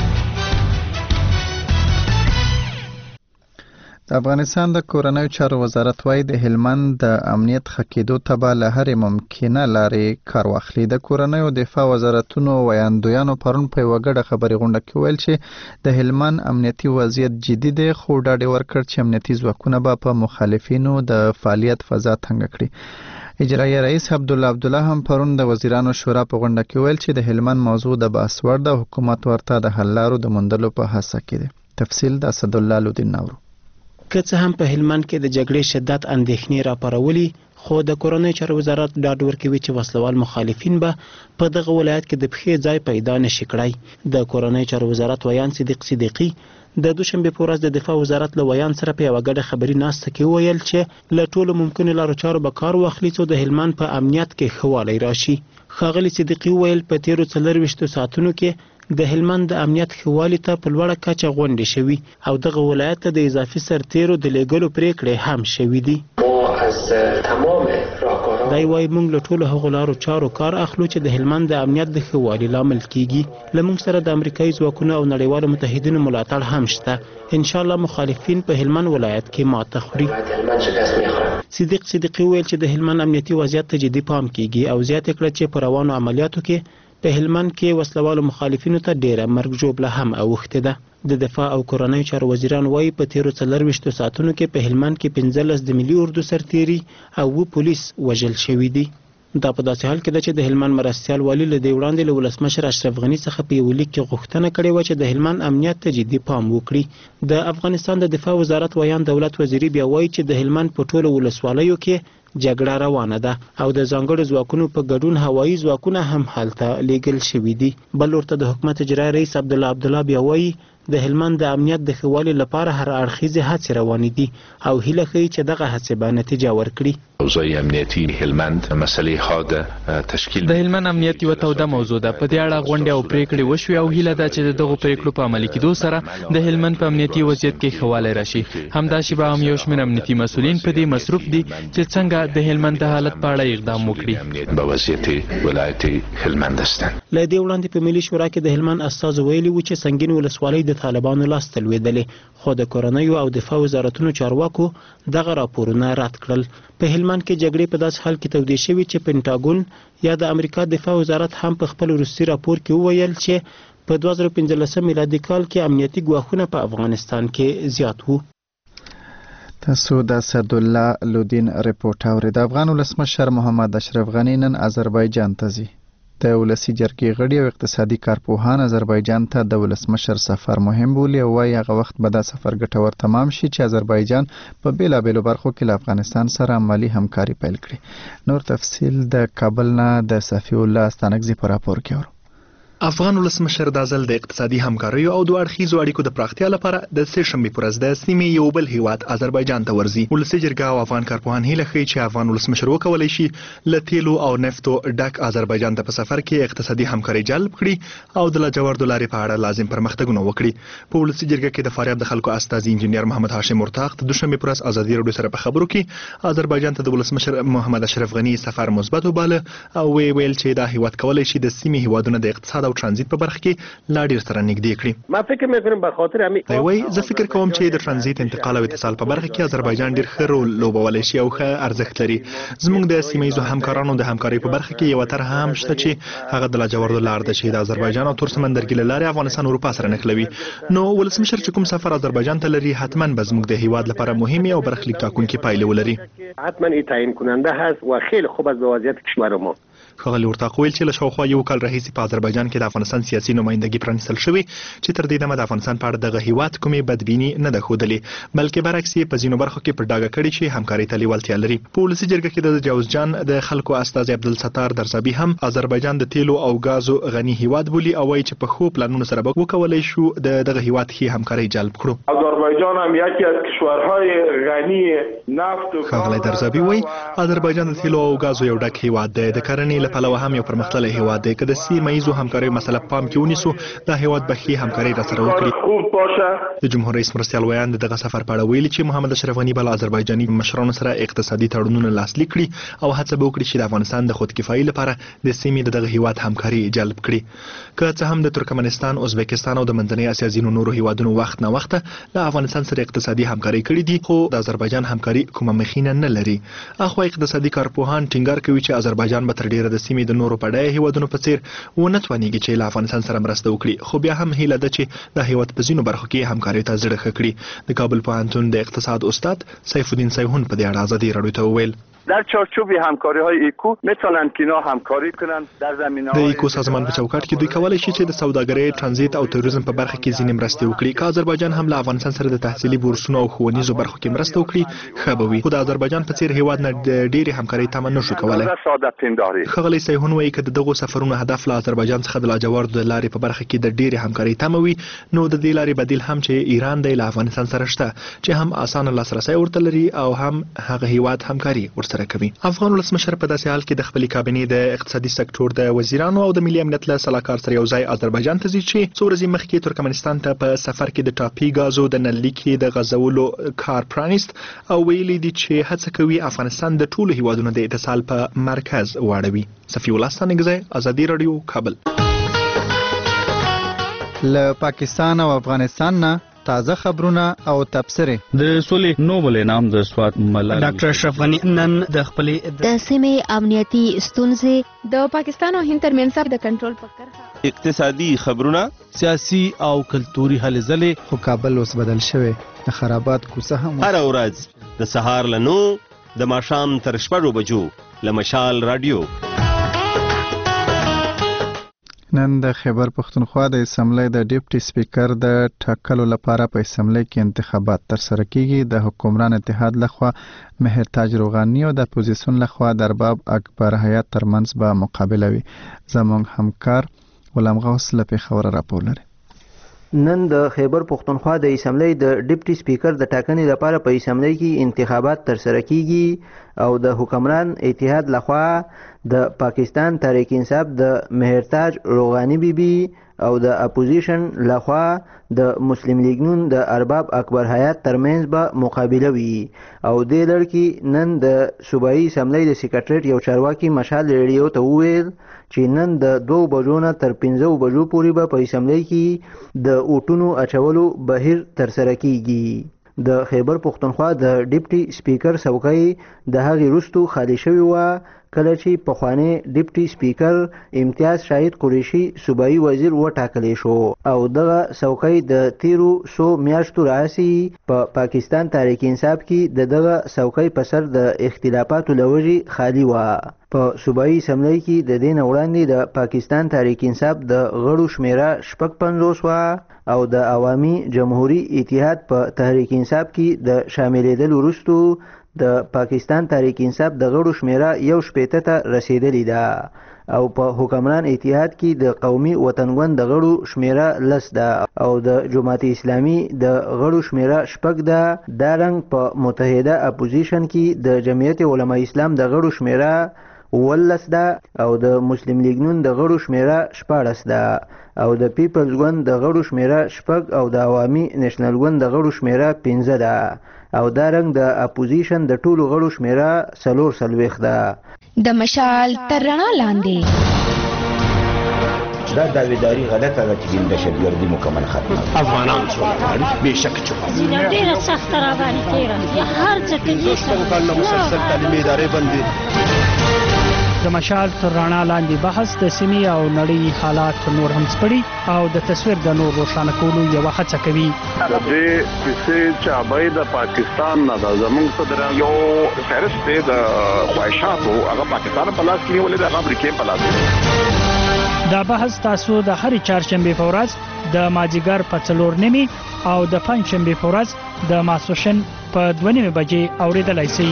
د افغانستان د کورنیو چارو وزارت وايي د هلمند د امنیت ښه کېدو ته به له هرې ممکنه لارې کار واخلي. د کورنیو دفاع وزارتونو ویاندویانو پرون په یوه ګډه خبري غونډه کې ویل چې د هلمند امنیتي وضعیت جدي دی، خو ډاډ یې ورکړ چې امنیتي ځواکونه به په مخالفینو د فعالیت فضا تنګه کړي. اجرایي رئیس عبدالله عبدالله هم پرون د وزیرانو شورا په غونډه کې ویل چې د هلمند موضوع د بحث وړ ده، حکومت ورته د حل لارو د موندلو په هڅه کې دی. تفصیل د اسدالله لودین نورو. که څه هم په هلمند کې د جګړې شدت اندېښنې راپارولي، خو د کورنیو چارو وزارت ډاډ ورکوي چې وسلوال مخالفین به په دغه ولایت کې د پښې ځای پیدا نشي کړی. د کورنیو چارو وزارت ویان صدیق صدیقي د دوشنبه په ورځ د دفاع وزارت له ویان سره په یوه ګډه خبري ناسته کې وویل چې له ټولو ممکنو لارو چارو به کار واخلي څو د هلمند په امنیت کې ښه والی راشي. ښاغلي صدیقي وویل په تیرو څلرویشتو ساعتونو کې د هلمند د امنیت ښه والي ته په لوړه کچه غونډې شوي او دغه ولایت ته د اضافي سرتیرو د لیږلو پرېکړې هم شوي دي. دی وایي موږ له ټولو هغو لارو چارو کار اخلو چې د هلمند د امنیت د ښه والي لامل کیږي. له موږ سره د امریکایي ځواکونو او نړیوالو متحدینو ملاتړ هم شته. انشاءالله مخالفین په هلمند ولایت کې ماته خوري. صدیق صدیقي ویل چې د هلمند امنیتي وضعیت ته جدي پام کیږي او زیاته کړه چې په روانو عملیاتو کې په هلمند کې وسلوالو مخالفینو ته ډیره مرګ ژوبله هم اوښتې ده. د دفاع او کورنیو چارو وزیران وایي په تیرو څلرویشتو ساعتونو کې په هلمند کې پنځلس د ملي اردو سرتیري او اووه پولیس وژل شوي دي. دا په داسې حال کې ده چې د هلمند مرستیال والي له دې وړاندې له ولسمشر اشرف غني څخه په یوه لیک کې غوښتنه کړې وه چې د هلمند امنیت ته جدي پام وکړي. د افغانستان د دفاع وزارت ویان دولت وزیري بیا وایي چې د هلمند په ټولو ولسوالیو کې جګړه روانه ده او د ځانګړو ځواکونو په ګډون هوایي ځواکونه هم هلته لیږل شوي دي. بل ورته د حکومت اجرایي رئیس عبدالله عبدالله بیا وایي د هلمند د امنیت د ښه والي لپاره هر اړخیزې هڅې روانې دي او هیله ښیي چې دغه هڅې به نتیجه ورکړي. اوضاع امنیتي هلمند مسلې خاصه تشکیل د هلمند امنیت یوه توده موضوع ده. په دې اړه غونډې او پریکړې وشوې او هیله ده چې د دغو پریکړو په عملي کېدو سره د هلمند په امنیتي وضعیت کې ښه والی راشي. همداسې به هم یو شمېر امنیتي مسؤلین په دې مصروف دي چې څنګه د هلمند د حالت په اړه اقدام وکړي. به وضعیت ولایت هلمند هستند. له دې وړاندې په ملي شورا کې د هلمند استازو ویلي وو چې سنګین ولسوالۍ د طالبانو لاس ته لوېدلې، خو د کورنیو او دفاع وزارتونو چارواکو دغه راپورونه رد کړل. په هلمند کې جګړې په داسې حال کې تودې شوي چې پینټاګون یا د امریکا دفاع وزارت هم په خپل وروستي راپور کې وویل چې په دوه زره پنځلسم میلادي کال کې امنیتي ګواښونه په افغانستان کې زیات وو. تاسو د اسدالله لودین ریپورت اورید. افغان ولسمشر محمد اشرف غنی نن آذربایجان ته ځي. د ولسی جرګې غړي او اقتصادي کارپوهان آذربایجان ته د ولسمشر سفر مهم بولي او وايي هغه وخت به دا سفر ګټور تمام شي چې آذربایجان په بیلابېلو برخو کې له افغانستان سره عملی همکاري پیل کړي. نور تفصیل د کابل نه د صفی الله استانکزي په راپور کې اورو. افغان ولسمشر د ځل د اقتصادي همکارۍ او دوه اړخیزو اړیکو د پراختیا لپاره د سه شنبې پر ورځ د سیمې یو بل هیواد آذربایجان ته ورځي. ولسی جرګه او افغان کارپوهان هیله کوي چې افغان ولسمشر وکولای شي له تیلو او نفتو ډک آذربایجان ته په سفر کې اقتصادي همکاري جلب کړي او د لاجوردو لارې په اړه لازم پرمختګونه وکړي. په ولسی جرګه کې د فاریاب د خلکو استازي انجنیر محمد هاشم مرتاق د دوشنبې پر ورځ ازادي راډیو سره په خبرو کې آذربایجان ته د ولسمشر محمد اشرف غنی سفر مثبت وباله او ویل چې دا هیواد کولای شي د سیمې هیوادونو د اقتصاد او ترانزیت په برخه لا ډیر سره نږدې کړي. ما فکر میکنم به خاطر همین دی وای زه فکر کوم چې د ترانزیت انتقال او اتصال په برخه کې آذربایجان ډیر ښه رول لوبولی شي او ښه ارزښت لري. زموږ د سیمه ییزو همکارانو د همکارۍ په برخه کې یو طرح هم شته چې هغه د لاجوردو لار ده چې د آذربایجان او تور سمندرګي له لارې افغانستان اروپا سره نښلوي. نو ولسمشر چې کوم سفر آذربایجان ته لري حتما به زموږ د هیواد لپاره مهمه او برخلیک ټاکونکې پایلې ولري. حتما این تعیین کننده هست و خیلی خوب است به وضعیت کشور ما. ښاغلي ورتاق ویل چې له شاوخوا یو کال راهیسې په آذربایجان کې د افغانستان سیاسي نمایندګي پرانیستل شوې چې تر دې دمه د افغانستان په اړه دغه هیواد کومې بدبیني نه ده ښودلې، بلکې برعکس یې په ځینو برخو کې په ډاګه کړي چې همکارۍ ته لیوالتیا لري. په ولسي جرګه کې د جوزجان د خلکو استازي عبدالستار درزابي هم آذربایجان د تیلو او غازو غني هیواد بولي او وایي چې په ښو پلانونو سره به وکولای شو د دغه هیواد ښې همکارۍ جلب کړو. آذربایجان هم یکی از کشورهای غنی نفت و ښاغلی درزابي وایي آذربایجان د تیلو او غازو یو ډک هیواد دی، د کرنې له پلوه هم یو پرمختللی هیواد دی. که د سیمه ییزو همکاریو مسله پام کې ونیسو دا هیواد به ښې همکارۍ راسره وکړي. د جمهور رئیس مرستیال ویان د دغه سفر په اړه ویلي چې محمد اشرف غني به له آذربایجاني مشرانو سره اقتصادي تړونونه لاسلیک کړي او هڅه به وکړي چې د افغانستان د خودکفایي لپاره د سیمې د دغه هیواد همکاري جلب کړي. که څه هم د ترکمنستان، ازبکستان او د منځنۍ اسیا ځینو نورو هیوادونو وخت نه وخته له افغانستان سره اقتصادي همکاري کړې دي، خو د آذربایجان همکاري کومه مخینه نه لري. اخوا اقتصادي کارپوهان ټینګار کوي چې آذربایجان به تر ډیره د سیمې د نورو پړای هیوادونو په څیر ونه توانیږي چې له افغانستان سره مرسته وکړي، خو بیا هم هیله ده چې د هیواد په ځینو برخو کې همکارۍ ته زړه ښه کړي. د کابل پوهنتون د اقتصاد استاد سیف الدین سیهون په دې اړه ازادي راډیو ته وویل در چارچوب همکاری های ایکو میتونن که اینا همکاری کنن در زمینه د ایکو سازمان په چوکاټ کې دوی کولای شي چې د سوداګرۍ، ترانزیت او توریزم په برخه کې ځینې مرستې وکړي. که آذربایجان هم له افغانستان سره د تحصیلي بورسونو او ښوونیزو برخو کې مرسته وکړي ښه به وي، خو د آذربایجان په څیر هیواد نه د ډېرې همکارۍ تمه نشو کولی. ښاغلی سیهون وایي که د دغو سفرونو هدف له آذربایجان څخه د لاجوردو د لارې په برخه کې د ډېرې همکارۍ تمه وي، نو د دې لارې بدیل هم چې ایران دی له افغانستان سره شته چې هم اسانه لاسرسی ورته لري او هم هغه هیواد همکاري ورسره کوي. افغان ولسمشر په داسې حال کې د خپلې کابینې د اقتصادي سکتور د وزیرانو او د ملي امنیت له سلاکار سره یو ځای آذربایجان ته ځي چې څو ورځې مخکې ترکمنستان ته په سفر کې د ټاپي غازو د نل لیکې د غځولو کار پرانیست او ویلي دي چې هڅه کوي افغانستان د ټولو هیوادونو د اتصال په مرکز واړوي. صفی الله استانکزی، ازادي راډیو، کابل. له پاکستان او افغانستان نه تازه خبرونه او تبصرې. د سولې نوبل انعام د سوات ملالۍ ډاکټر اشرف غني نن د خپلې د سیمې امنیتي ستونزې د پاکستان او هند ترمنځ د کنټرول په کرښه اقتصادي خبرونه، سیاسي او کلتوري هلې ځلې. خو کابل اوس بدل شوی، د خرابات کوڅه هم هر ورځ د سهار له نو د ماښام تر شپږو بجو له مشال رادیو. نن د خیبر پښتونخوا د اسمبلی د ډیپټي سپیکر د ټاکلو لپاره په اسمبلی کې انتخابات ترسره کیږي. د حکمران اتحاد لخوا مهرتاج روغانی او د اپوزیسیون لخوا د ارباب اکبر حیات ترمنځ به مقابله وي. زموږ همکار غلام غوث له پېښوره راپور لري. نن د خیبر پښتونخوا د اسمبلی د ډیپټي سپیکر د ټاکنې لپاره په اسمبلی کې انتخابات ترسره کیږي او د حکمران اتحاد لخوا د پاکستان تحریک انصاف د مهرتاج روغانی بیبي او د اپوزیشن لخوا د مسلم لیگ نون د ارباب اکبر حیات ترمنځ به مقابله وي. او دې لړ کې نن د صوبایي اسمبلی د سیکریټریټ یو چارواکي مشال ریډیو ته وویل چې نن د دوه بجو نه تر پنځه بجو پورې به په اسمبلی کې د اوټونو اچولو بهیر ترسره کیږي. د خیبر پښتونخوا د ډیپټي سپیکر څوکۍ د هغې وروستو خالي شوې وه کله چې پخوانی ډیپټي سپیکر امتیاز شاهد قریشي صوبایي وزیر وټاکلی شو او دغه څوکۍ د تیرو څو میاشتو راهیسې په پا پاکستان تحریک انصاف کې د دغه څوکۍ په سر د اختلافاتو له وجې خالي وه. په صوبایي اسمبلی کې د دې نه وړاندې د پاکستان تحریک انصاف د غړو شمیره شپږ پنځوس وه او د عوامي جمهوري اتحاد په تحریک انصاف کې د شاملېدلو وروسته د پاکستان تحریک انصاف د غړو شمیره یو شپېته ته رسیدلې ده او په حکمران اتحاد کې د قومي وطنګوند د غړو شمیره لس ده او د جماعت اسلامي د غړو شمیره شپږ ده. دا رنګ په متحده اپوزیشن کې د جمعیت علماء اسلام د غړو شمیره ولس ده او د مسلم لیگ نون د غړو شمیره شپاړس ده او د پیپلز ګوند د غړو شمیره شپږ او د عوامي نیشنل ګوند د غړو شمیره پنځه ده او دا رنګ د اپوزیشن د ټولو غړو شمیره څلور څلوېښت ده. د مشال تر رڼا لاندې دا داویداری غلطه ده چې د دهشتګردي مکمل ختمه افغانان څو غواړي بېشکه چې ډېره سخته راباندې تېره هر څه کوي کلونه مسلسل تعلیمي ادارې بندې. د مشال تر رڼا لاندې بحث د سیمې او نړۍ حالات نور هم سپړي او د تصویر د نور روښانه کولو یوه هڅه کوي. د دې کیسې چابۍ د پاکستان نه ده زموږ صدر یو فهرست دی د خواهشاتو هغه پاکستان په لاس کې نیولې ده هغه امریکې په لاس کې. دا بحث تاسو د هرې چهارشنبې په ورځ د مازدیګر په څلور نیمې او د پنجشنبې په ورځ د ماسپښین په دوه نیمې بجې اورېدلی شئ.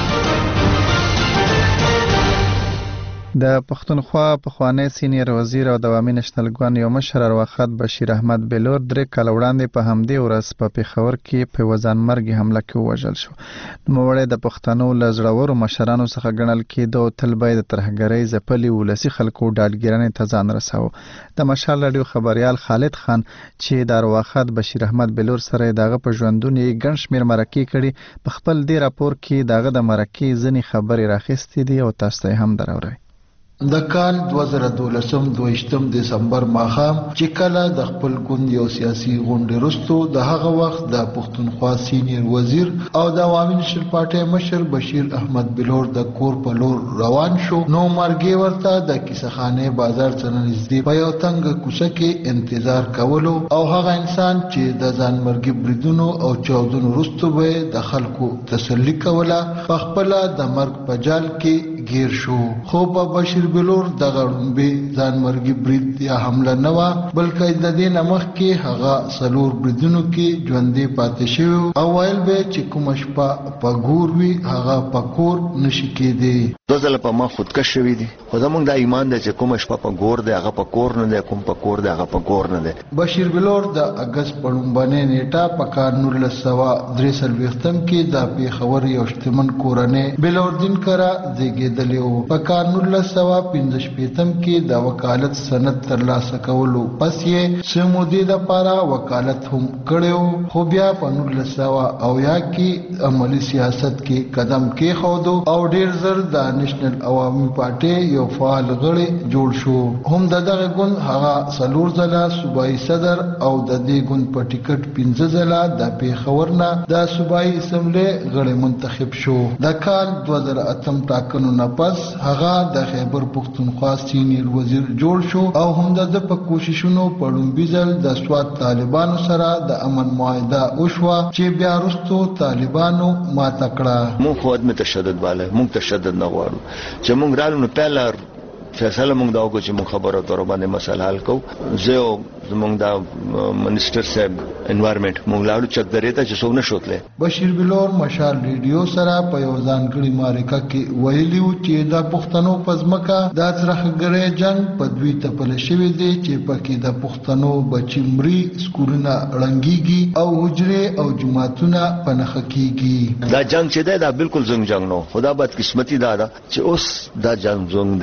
د پښتونخوا پخوانی سینیر وزیر او د عوامي نېشنل ګوند یو مشر ارواښاد بشیر احمد بلور درې کاله وړاندې په همدې ورځ په پېښور کې په یوه ځانمرګي حمله کې ووژل شو. نوموړی د پښتنو له زړورو مشرانو څخه ګڼل کېده او تل به یې د ترهګرۍ ځپلي ولسي خلکو ډاډګیرنې ته ځان رساوه. د مشال راډیو خبریال خالد خان چې د ارواښاد بشیر احمد بلور سره یې د هغه په ژوندون یې ګڼ شمېر مرکې کړي په خپل دې راپور کې د هغه د مرکې ځینې خبرې راخیستې دي او تاسو ته یې هم دراوړئ. د کال دوه زره دولسم دویشتم دسمبر ماښام چې کله د خپل ګوند یو سیاسي غونډې وروسته د هغه وخت د پښتونخوا سینیر وزیر او د عوامي نېشنل پارټۍ مشر بشیر احمد بلور د کور په لور روان شو نو مرګي ورته د کیسهخانه بازار څخه نږدې په یو تنګ کوڅه کې انتظار کولو او هغه انسان چې د ځان مرګي بریدونو او چاودنو وروسته به د خلکو تسلی کوله په خپل د مرګ په جال کې گیر شو. خو په بشیر بلور د غړومبې ځان مرګي برید یا حمله نه و بلکې د دې نمخ کې هغه سلور بریدونو کې ژوندې پاتې شو او ویل به چې کوم شپه په ګور وی هغه په کور نشي کېدی. دوزل په ما خودکش شوی دي خو زمونږ د ایمان د چې کوم شپه په ګور دی هغه په کور نه دی کوم په کور دی هغه په ګور نه دی. بشیر بلور د اگست په لومبنۍ نیټه په کال نولس سوه درې څلوېښتم کې د پېښور یو شتمن کورنۍ بلور دین کرا زیږېدلی و. په کال نولس سوه پنځه شپېتم کې د وکالت سند ترلاسه کولو پس یې څه مودې دپاره وکالت هم کړی خو بیا په نولس سوه اویا کې عملي سیاست کې قدم کېښودو او ډېر زر د نېشنل عوامي پارټۍ یو فعال غړی جوړ شو. هم د دغه ګوند هغه څلور ځله صوبایي صدر او د دې ګوند په ټیکټ پنځه ځله د پېښور نه د صوبایي اسمبلۍ غړی منتخب شو. د کال دوه زره اتم ټاکنو نه پس هغه د خیبر پښتونخوا سینیر وزیر جوړ شو او هم د په کوششونو په لومبي ځل د سوات طالبانو سره د امن معاهده وشوه چې بیا وروسته طالبانو ماته کړه. مونږ خو عدم تشدد باندې مونږ تشدد نه غواړو چې مونږ رالو نو پهلا فیصله مونږ دا وکړو چې مونږ خبرو اترو باندې مسله حل کوو. زه زمونږ د منیسټر صاحب انوایرمنټ مونږ لاړو چکدرې ته چې څوک نه شوتلی. بشیر بلور مشال ریډیو سره په یو ځانګړي معرکه کې ویلي و چې د پښتنو په ځمکه د ترهګرۍ جنګ په دوی تپلی شوی دی چې پکې د پښتنو بچي مري سکولونه ړنګېږي او حجرې او جوماتونه په نښه کېږي. دا جنګ چې دی دا بالکل زنګ جنګ نه خو دا بدقسمتي دا ده چې اوس دا جنګ زنګ دی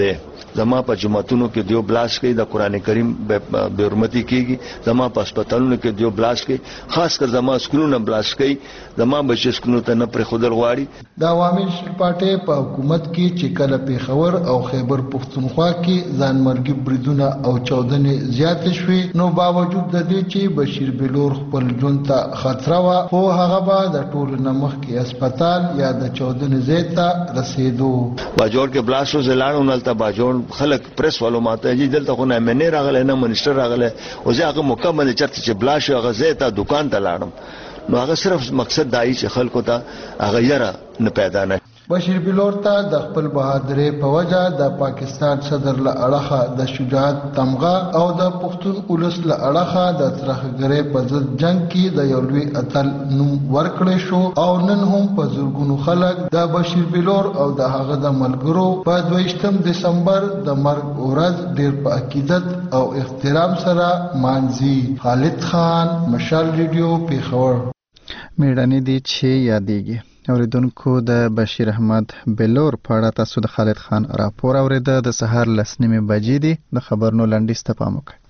زما په جماعتونو کې دیو بلاس کوي د قران کریم به حرمتي کیږي زما په هسپتالونو کې دیو بلاس کوي خاص کر زما سکولونو بلاس کوي زما بچی سکولونو ته نه پر خودل غواړي د عوامي پارټي په حکومت کې چې کله پیښور او خیبر پښتونخوا کې ځانمرګي بریدونه او چاودنې زیات شوي نو باوجود د دې چې بشیر بلور خپل ژوند ته خطر و خو هغه به د ټولو نه مخکې هسپتال یا د چاودنې ځای ته رسیدو باجوړ کې بلاسو زلاړو نلته باجوړ خلک پریس والو ماته چې دلته خو نه منی راغله نه منیسټر راغله او زه هغه مکمل چرته چې بلاشو هغه زه ته دکان ته لاړم نو هغه صرف مقصد دای چې خلکو ته هغه یره نه پیدا نه بشیر بلور ته د خپل بهادرۍ په وجه د پاکستان صدر له اړخه د شجاعت تمغه او د پښتون اولس له اړخه د ترخګرۍ په ضد جنگ کې د یو لوی اتل نوم ورکړی شو او نن هم په زرګونو خلک د بشیر بلور او د هغه د ملګرو په دویشتم دسمبر د مرګ ورځ ډیر په عقیدت او احترام سره مانځي. خالد خان، مشال ریډیو، پیښور. میړنی دي چې یادېږي اوریدونکو د بشیر احمد بلور په اړه تاسو د خالد خان راپور اوریده. د سهار لس نیمې بجې دي. د خبرونو لنډیز ته پام وکړئ.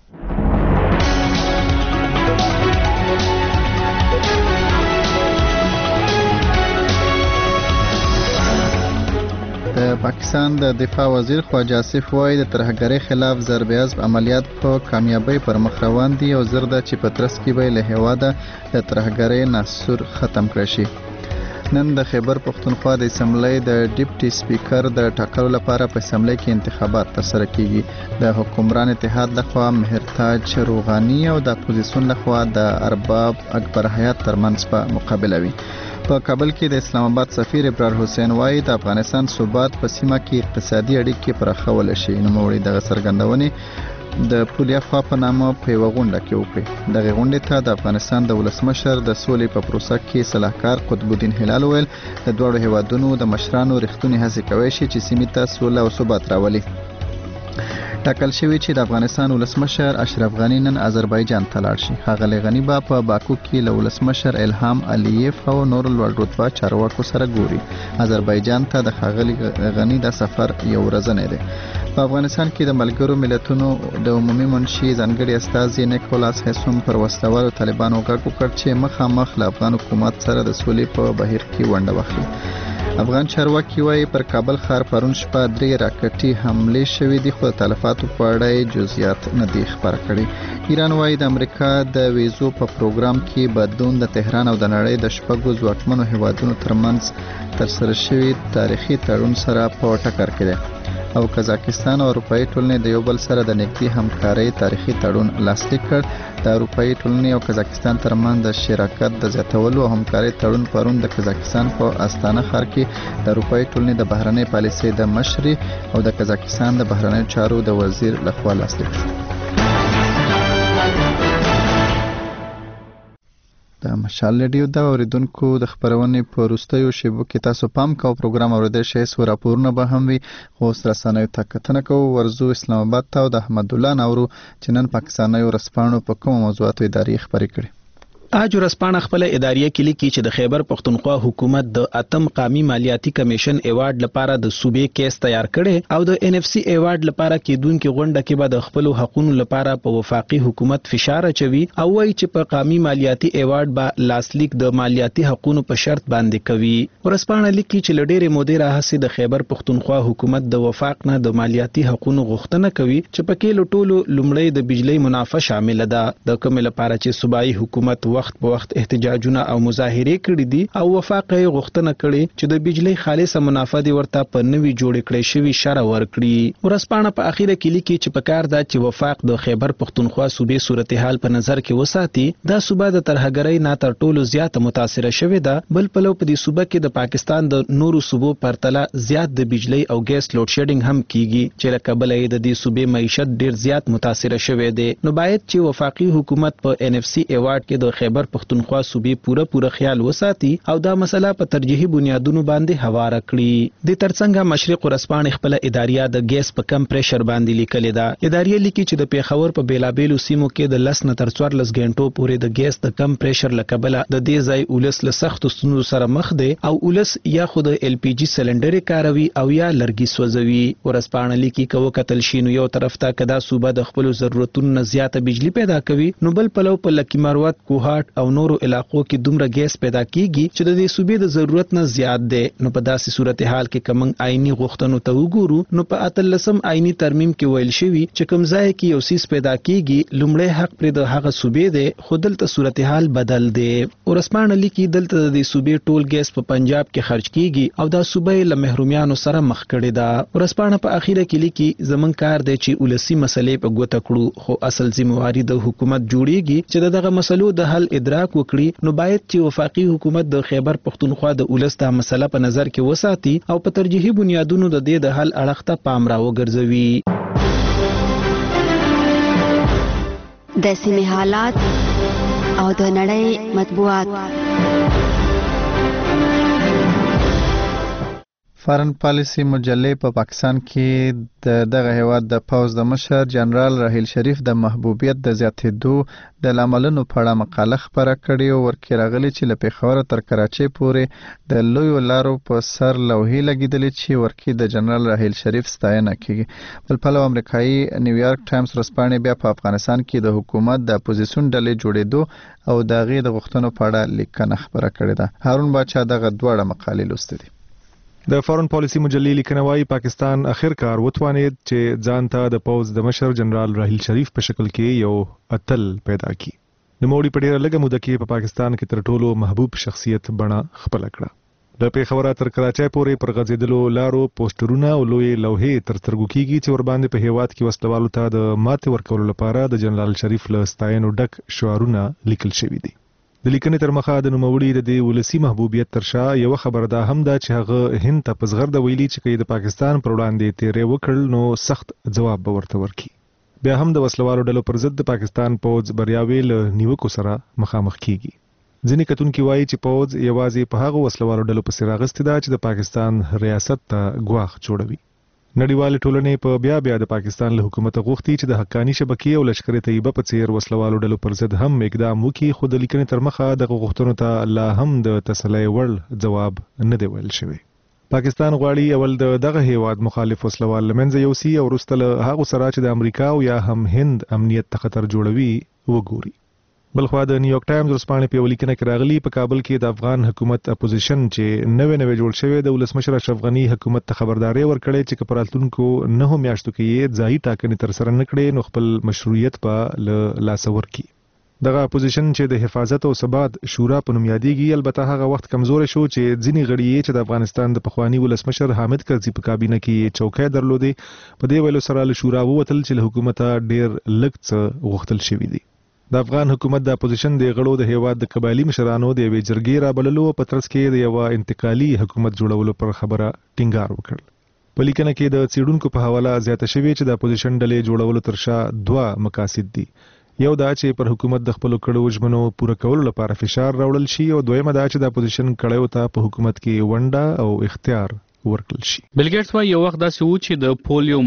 د پاکستان د دفاع وزیر خواجه آصف وایي د ترهګرۍ خلاف ضرب عضب عملیات په کامیابی پر مخ روان دي او زر ده چې په ترڅ کې به له هیواده د ترهګرۍ ناسور ختم کړی شي. نن د خیبر پښتونخوا د اسمبلی د ډیپټي سپیکر د ټاکلو لپاره په اسمبلی کې انتخابات ترسره کیږي. د حکمران اتحاد لخوا مهرتاج روغانی او د اپوزیسیون لخوا د ارباب اکبر حیات ترمنځ په مقابله وي. په کابل کې د اسلام آباد سفیر ابرار حسین وایي د افغانستان ثبات په سیمه کې اقتصادي اړیکې پراخول شي. نوموړي دغه څرګندونې د پولیا خوا په نامه په یوه غونډه کې وکړې. دغه غونډې ته د افغانستان د ولسمشر د سولې په پروسه کې صلاحکار قطب الدین هلال ویل د دواړو هیوادونو د مشرانو رښتونې هڅې کوي چې سیمې ته سوله او ثبات راولي. ټاکل شوی چې د افغانستان ولسمشر اشرف غنی نن آذربایجان ته لاړ شي. ښاغلی غنی به په باکو کې له ولسمشر الهام الیف او نور لوړ رتبه چارواکو سره ګوري. آذربایجان ته د ښاغلي غنی د سفر یو ورځنی دی. په افغانستان کې د ملګرو ملتونو د عمومي منشي ځانګړي استازي نیکولاس هیسوم پر وسلوالو طالبانو غږ وکړ چې مخامخ له افغان حکومت سره د سولې په بهیر کې ونډه واخلي. افغان چارواکي وایي پر کابل ښار پرون شپه درې راکټي حملې شوې دي خو د تلفاتو په اړه جزئیات نه دي خبره کړې. ایران وایي د امریکا د ویزو په پروګرام کې بدلون د تهران او د نړۍ د شپږو ځواکمنو هیوادونو ترمنځ ترسره شوي تاریخي تړون سره په ټکر کې دی او قزاقستان او اروپایي ټولنې د یو بل سره د نږدې همکارۍ تاریخي تړون لاسلیک کړ. د اروپایي ټولنې او قزاقستان ترمنځ د شراکت د زیاتولو او همکارۍ تړون پرون د قزاقستان په استانه ښار کې د اروپایي ټولنې د بهرنۍ پالیسۍ د مشري او د قزاقستان د بهرنیو چارو د وزیر لخوا لاسلیک شو. د مشال ریډیو د اوریدونکو د خبرونې په وروستیو شیبو کې تاسو پام کوو پروګرام اوریدل شي سو راپورونه به هم وي. خو اوس رسنیو ته کتنه کوو. ورزو اسلام آباد ته او د احمد الله نورو چې نن پاکستانیو رسپانو په کومو موضوعاتو ادارې خبرې کړي. اج ورسپانه خپل اداریه کې لیکي چې د خیبر پښتونخوا حکومت د اتم قومي مالیاتي کمیشن ایوارډ لپاره د صوبې کیس تیار کړي او د ان اف سی ایوارډ لپاره کېدونکو غونډه کې به د خپل حقوقو لپاره په وفاقي حکومت فشار اچوي او وایي چې په قومي مالیاتي ایوارډ به لاسلیک د مالیاتي حقوقو په شرط باندې کوي. ورسپانه لیکي چې لډېره موده راهسي د خیبر پښتونخوا حکومت د وفاق نه د مالیاتي حقوقو غوښتنه کوي چې پکې لټولو لومړی د بجلی منافع شامل ده د کوم لپاره چې صوبایي حکومت وخت په وخت احتجاجونه او مظاهره کړي دي او وفاق یې غوښتنه کړي چې د بجلی خالصه منافع دی ورته په نوي جوړ کړي شوی شرع ورکړي. ورسپانه په اخیره کې لیکي چې په کار ده چې وفاق د خیبر پښتونخوا صوبې صورتحال په نظر کې وساتي. دا صوبه د ترهګرۍ نه تر ټولو زیاته متاثره شوې ده. بل پلو په دې صوبه کې د پاکستان د نورو صوبو پرتله زیات د بجلی او ګیس لوډ شیډینګ هم کیږي چې له کبله یې د دې صوبې معیشت ډیر زیات متاثره شوې ده. نو باید چې وفاقي حکومت په ان اف سی ایوارډ کې د خیبر خیبر پختونخوا صوبې پوره پوره خیال وساتي او دا مسله په ترجیحي بنیادونو باندې هواره کړي. د ترڅنګ مشرق ورځپاڼې خپل اداریه د ګیس په کم پریشر باندې لیکلې ده. اداریه لیکي چې د پیښور په بیلابېلو سیمو کې د لس نه تر څوارلس غنټو پورې د ګیس د کم پریشر له کبله د دې ځای ولس له سختو ستونزو سره مخ دی او ولس یا خود ال پی جی سلندر کاروي او یا لرګي سوځوي. ورځپاڼه لیکي کوو کتل شینو یو طرف ته کدا صوبه د خپل ضرورتونو نه زیاته بجلی پیدا کوي نو بل پلو په لکی مروت کوهات او نورو علاقو کې دومره ګیس پیدا کیږي چې د دې صوبې د ضرورت نه زیات دی. نو په داسې صورتحال کې کوم آئینی غوښتنو ته وګورو نو په اتلسم آئینی ترمیم کې ویل شوی چې کوم ځای کې یو سیس پیدا کیږي لومړی حق پر د هغه صوبې دی خو دلته صورتحال بدل دی. ورسپانه لیکي دلته د دې صوبې ټول ګیس په پنجاب کې خرج کیږي او دا صوبې له محرومیانو سره مخ کړي ده. ورسپانه په اخیره کې لیکي زمون کار دی چې ولسی مسلې په ګوته کړو خو اصل ذمہواری د حکومت جوړیږي چې دغه مسلو د حل ادراک وکړي. نو باید چې وفاقي حکومت د خیبر پختونخوا د ولس د مسله په نظر کې وساتي او په ترجیحي بنیادونو د دې د حل اړخ ته پام راوګرځوي. د سیمې حالات او د نړۍ مطبوعات. فارن پالیسی مجلې په پا پاکستان کې د دغه هیواد د پوز د مشر جنرال راحیل شریف د محبوبیت د زیاتېدو د لاملونو په اړه مقاله خپره کړې او ورکې راغلي چې له پیښور تر کراچۍ پورې د لویو لارو په سر لوحې لګېدلې چې ورکې د جنرال راحیل شریف ستاینه کیږي. بل پلو امریکایي نیویارک ټایمز ورځپاڼې بیا په افغانستان کې د حکومت د اپوزیسیون ډلې جوړېدو او د هغې د غوښتنو په اړه لیکنه خپره کړې ده. هارون باچا دغه دواړه مقالې لوستې دي. د فارن پالیسی مجلې لیکنه وايي پاکستان اخر کار وتوانید چې ځان ته د پوز د مشر جنرال راحیل شریف په شکل کې یو اتل پیدا کړي. د موړي په ډیره لږه موده کې په پا پاکستان کې تر ټولو محبوب شخصیت بڼه خپل کړه. د پیښور تر کراچۍ پورې پر غځېدلو لارو پوسټرونه او لوی لوحې تر سترګو کیږي چې ور باندې په هیواد کې وسلوالو ته د ماتې ورکولو لپاره د جنرال شریف له ستاینو ډک شعارونه لیکل شوي دي. د لیکنې تر مخه د نوموړي د دې ولسی محبوبیت تر شا یو خبره ده هم ده چې هغه هند ته په زغرده ویلي چې کې د پاکستان پر وړاندې تیرې وکړل نو سخت جواب به ورته ورکړي. بیا هم د وسلوالو ډلو پر ضد د پاکستان پوز بریاوي له نیوکو سره مخامخ کیږي. ځینې کتونکي وایي چې پوز یوازې په هغه وسلوالو ډلو پسې راغستې ده چې د پاکستان ریاست ته ګواښ جوړوي. نړیوال ټولنې په بیا بیا د پاکستان له حکومت غوښتي چې د حقانی شبکې او لشکر طیبه په څیر وسلوالو ډلو پر ضد هم اقدام وکړي خو د لیکنې تر مخه د غوښتنو ته لا هم د تسلی وړ جواب نه دی ویل شوی. پاکستان غواړي اول د دغه هیواد مخالف وسلوال لمنځه یوسي او وروسته له هغو سره چې د امریکا او یا هم هند امنیت ته خطر جوړوي وګوري. بلخوا د نیویارک ټایمز ورځپاڼې په لیکنه کې راغلي په کابل کې د افغان حکومت اپوزیشن چې نوې نوې جوړ شوی د ولسمشر اشرف غنی حکومت ته خبرداري ورکړې چې په راتلونکو نهو میاشتو کې یې ځایي ټاکنې تر سره نه کړي نو خپل مشروعیت په له لاسه ورکړي. دغه اپوزیشن چې د حفاظت او ثبات شورا په نوم یادېږي البته هغه وخت کمزوري شو چې ځینې غړي یې چې د افغانستان د پخوانی ولسمشر حامد کرزي په کابینه کې چوکۍ درلودې په دې ویلو سره له شورا ووتل چې له حکومت ډیر لږ څه غوښتل شوی دی. د افغان حکومت د اپوزیشن د غړو د هیواد د قبایلی مشرانو د یوې جرګې رابللو په ترڅ کې د یو انتقالي حکومت جوړولو پر خبره ټینګار وکړ. په لیکنه کې د څېړونکو په حواله زیاته شوې چې د اپوزیشن ډلې جوړولو تر شا دوه مقاصد دي. یو دا چې پر حکومت د خپل کړو ژمنو پوره کولو لپاره فشار راوړل شي او دویمه دا چې د اپوزیشن کړهو ته په حکومت کې ونډه او اختیار ورکړل شي. بل ګیټس وايي یو وخت داسې و چې د پولیو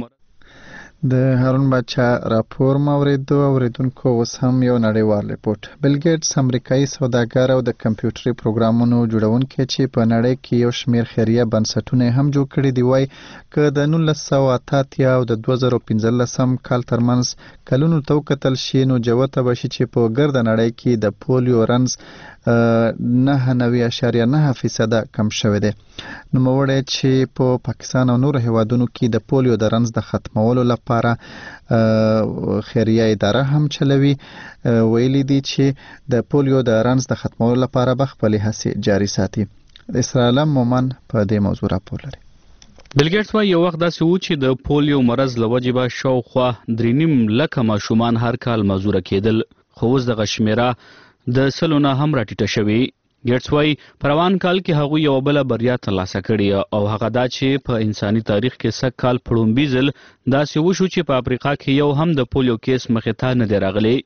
د هارون باچا راپور موریدو اوریدونکو اوس هم یو نړیوال ریپورت. بل ګیټس امریکایي سوداګر او د کمپیوټري پروګرامونو جوړونکي چې په نړۍ کې یو شمیر خیریه بنسټونه هم جوړ کړي دی وایي که د نولس سوه اته اتیا او د دوه زره پنځلسم کال ترمنځ کلونو ته وکتل شي نو جوته به شي چې په ګرده نړۍ کې د پولیو رنز نه نوي اشاریه نه فیصده کم شوی دی. نوموړی چې په پاکستان او نورو هیوادونو کې د پولیو د رنز د ختمولو لپاره خیریه اداره هم چلوي ویلي دي چې د پولیو د رنز د ختمولو لپاره به خپلې هڅې جاري ساتي. اسرائیل مومن په دې موضوع راپور لري. بل ګیټس وايي یو وخت داسې و چې د پولیو مرض له وجې به شاوخوا درې نیم لکه ماشومان هر کال معذوره کېدل خو اوس دغه شمیره د سلو نه هم راټیټه شوې. ګیټس وايي په روان کال کې هغوی یوه بله بریا ترلاسه کړې او هغه دا چې په انساني تاریخ کې سږ کال په لومبي ځل داسې وشو چې په افریقا کې یو هم د پولیو کیس مخې ته نه دی راغلی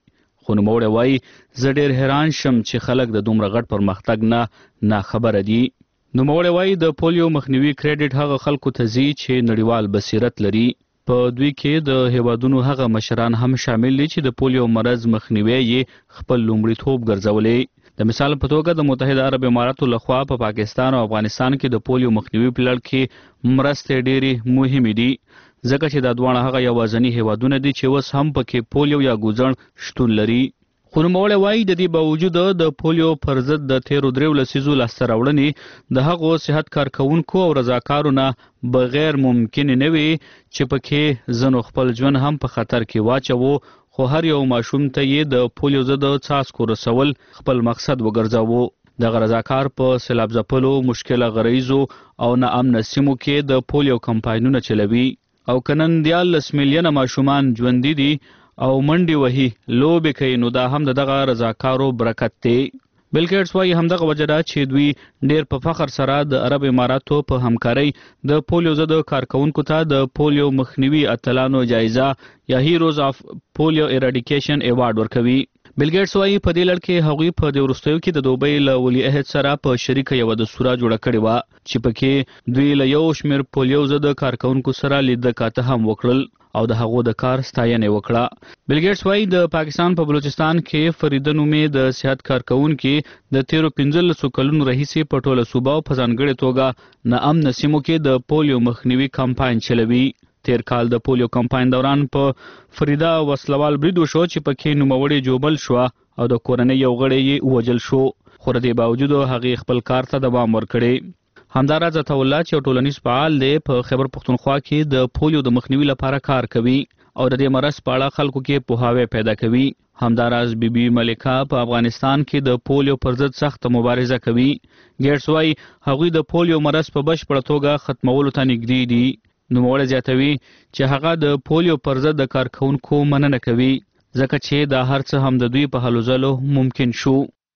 خو نوموړی وایي زه ډېر حیران شم چې خلک د دومره غټ پرمختګ نه ناخبره دي. نوموړی وایي د پولیو مخنیوي کریډټ هغه خلکو ته ځي چې نړیوال بصیرت لري. په دوی کې د هیوادونو هغه مشران هم شامل دي چې د پولیو مرض مخنیوي یې خپل لومړیتوب ګرځولې. د مثال په توګه د متحده عرب اماراتو لخوا په پا پاکستان او افغانستان کې د پولیو مخنیوي په لړ کې مرستې ډېرې مهمې دي ځکه چې دا دواړه هغه یوازیني هیوادونه دي چې اوس هم پکې پولیو یا ګوزڼ شتون لري. خو نوموړی وایي د دې باوجود د پولیو پر ضد د تیرو دریو لسیزو لاسته راوړنې د هغو صحت کارکوونکو او رضاکارو نه بغیر ممکن نه وي چې پکې ځنو خپل ژوند هم په خطر کې واچوو، خو هر یو ماشوم ته یې د پولیو ضد څاڅکو رسول خپل مقصد وګرځاوه. دغه رضاکار په سیلاب ځپلو، مشکله غریزو او ناامنه سیمو کې د پولیو کمپاینونه چلوي او که نن دیارلس میلیونه ماشومان ژوندي دي او منډې وهي لوبې کوي نو دا هم د دغه رضاکارو برکت دی. بل ګیټس وایي همدغه وجه ده چې دوی ډېر په فخر سره د عرب اماراتو په همکارۍ د پولیو ضد کارکوونکو ته د پولیو مخنیوي اتلانو جایزه یا هیروز اف پولیو ایراډیکیشن ایوارډ ورکوي. بل ګیټس وایي په دې لړ کې هغوی په دې وروستیو کې د دوبۍ له ولي عهد سره په شریکه یوه دستوره جوړه کړې وه چې پکې دوی له یو شمېر پولیو ضد کارکوونکو سره لیده کاته هم وکړل او د هغو د کار ستاینه وکړه. بل ګیټس وایي د پاکستان په بلوچستان کې فریده نومې د صحت کارکوونکي د تیرو پنځلسو کلونو راهیسې په ټوله صوبه او په ځانګړې توګه ناامنه سیمو کې د پولیو مخنیوي کمپاین چلوي. تیر کال د پولیو کمپاین دوران په فریده وسلوال برید وشو چې پکې نوموړې جوبل شوه او د کورنۍ یو غړی یې ووژل شو، خو د دې باوجود هغې خپل کار ته دوام ورکړی. همداراز عطاالله چې یو ټولنیز فعال دی په خیبر پښتونخوا کې د پولیو د مخنیوي لپاره کار کوي او د دې مرض په اړه خلکو کې پوهاوی پیدا کوي. همداراز بی بی ملکه په افغانستان کې د پولیو پر ضد سخت مبارزه کوي. ګیټس وایي هغوی د پولیو مرض په بشپړه توګه ختمولو ته نږدې دي. نوموړی زیاتوي چې هغه د پولیو پر ضد د کارکوونکو مننه کوي ځکه چې دا هر څه هم د دوی په هلو ځلو ممکن شو.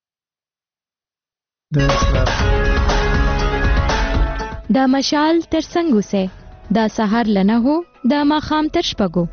دا مشال تر څنګ اوسئ، دا سهار لنه هو، دا ماښام تر شپږو.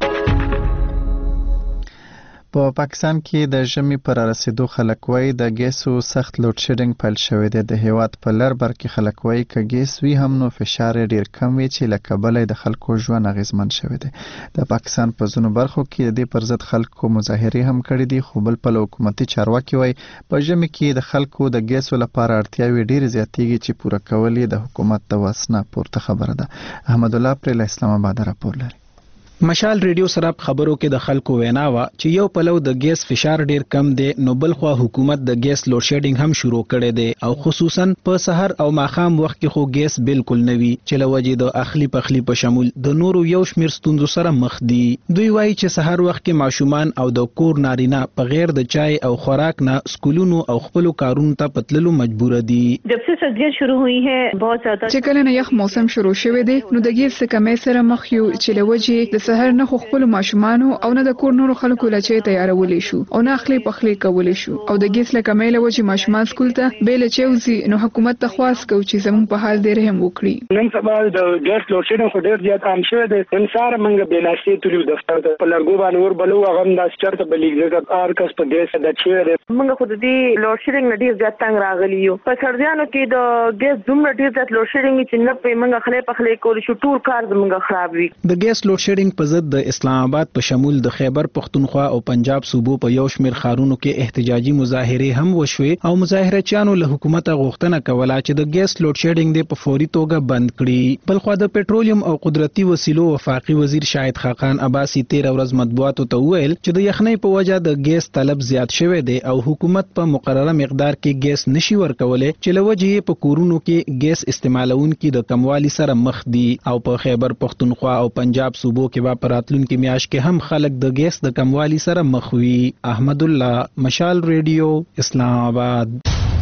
په پاکستان کې د ژمي پر رسیدو خلک وایي د ګیسو سخت لوډ شیډینګ پیل شوی دی. د هیواد په لر بر کې خلک وایي که ګیس وي هم نو فشار ډیر کم وي چې له کبله د خلکو ژوند اغیزمن شوی دی. د پاکستان په ځینو برخو کې د دې پر ضد خلکو مظاهرې هم کړې دي، خو بل پلو حکومتي چارواکي وایي په ژمي کې د خلکو د ګیسو لپاره اړتیاوې ډېرې زیاتېږي چې پوره کول یې د حکومت د وس نه پورته خبره ده. احمد الله پرې له اسلام آباد راپور لري. مشال ریډیو سره خبرو کې د خلکو وینا وا چې یو پلو د ګیس فشار ډیر کم دی، نو بل خو حکومت د ګیس لوډ شیډینګ هم شروع کړی دی او خصوصا په سحر او ماښام وخت کې خو ګیس بالکل نوي چې لوجې د اخلي پخلي په شمول د نورو یو شمیر ستوندو سره مخ دي. دوی وایي چې سحر وخت کې ماشومان او د کور نارینه په غیر د چای او خوراک نه سکولونو او خپل کارونو ته پتللو مجبور دي. جب سے سردیاں شروع ہوئی ہیں بہت زیادہ چې کله نه یخ موسم شروع شوی دی نو د ګیس کمې سره مخ یو چې لوجې د سحر نه خو خپل ماشومانو او نه د کور نورو خلکو لچې تیارولې شو او نه اخلي پخلي کولې شو او د ګیس له کمې لوجې ماشومان سکول ته بیل چوزي. نو حکومت ته خواست کو چې زموږ په حال ډېر هم وکړي. نن سبا د ګیس لوډ شیډینګ خو ډېر زیات عام شوی دی. نن سهار موږ بېلاسې تلو دفتر ته په لرګو باندې ور بلو هغه هم داسې چېرته بلېږي ځکه هر کس په ګیس ډډ شوی دی. موږ خو د دې لوډ شیډینګ نه ډېر زیات تنګ راغلي یو. په سردیانو کې د ګیس دومره ډېر زیات لوډ شیډینګ چې نه پرې موږ اخلی پخلی کولی شو، ټول کار زموږ خراب وي. د ګیس لوډ شیډینګ په ضد د اسلام آباد په شمول د خیبر پښتونخوا او پنجاب صوبو په یو شمیر ښارونو کې احتجاجي مظاهرې هم وشوې او مظاهرچیانو له حکومت غوښتنه کوله چې د ګیس لوډ شیډینګ د په فوري توګه بند کړي. بل خو د پټرولیم او قدرتي وسیلو وفاقي وزیر شاهد خاقان عباسي تیر ورځ مطبوعاتو ته وویل چې د یخنۍ په وجه د ګیس طلب زیات شوی دی او حکومت په مقرره مقدار کې ګیس نشي ورکولای چې له وجې په کورونو کې ګیس استعمالونکي د کموالي سره مخ دي او په خیبر پښتونخوا او پنجاب صوبو کې به په راتلونکي میاشت کې هم خلک د ګیس د کموالي سره مخ وي. احمد الله، مشال ریډیو، اسلام آباد.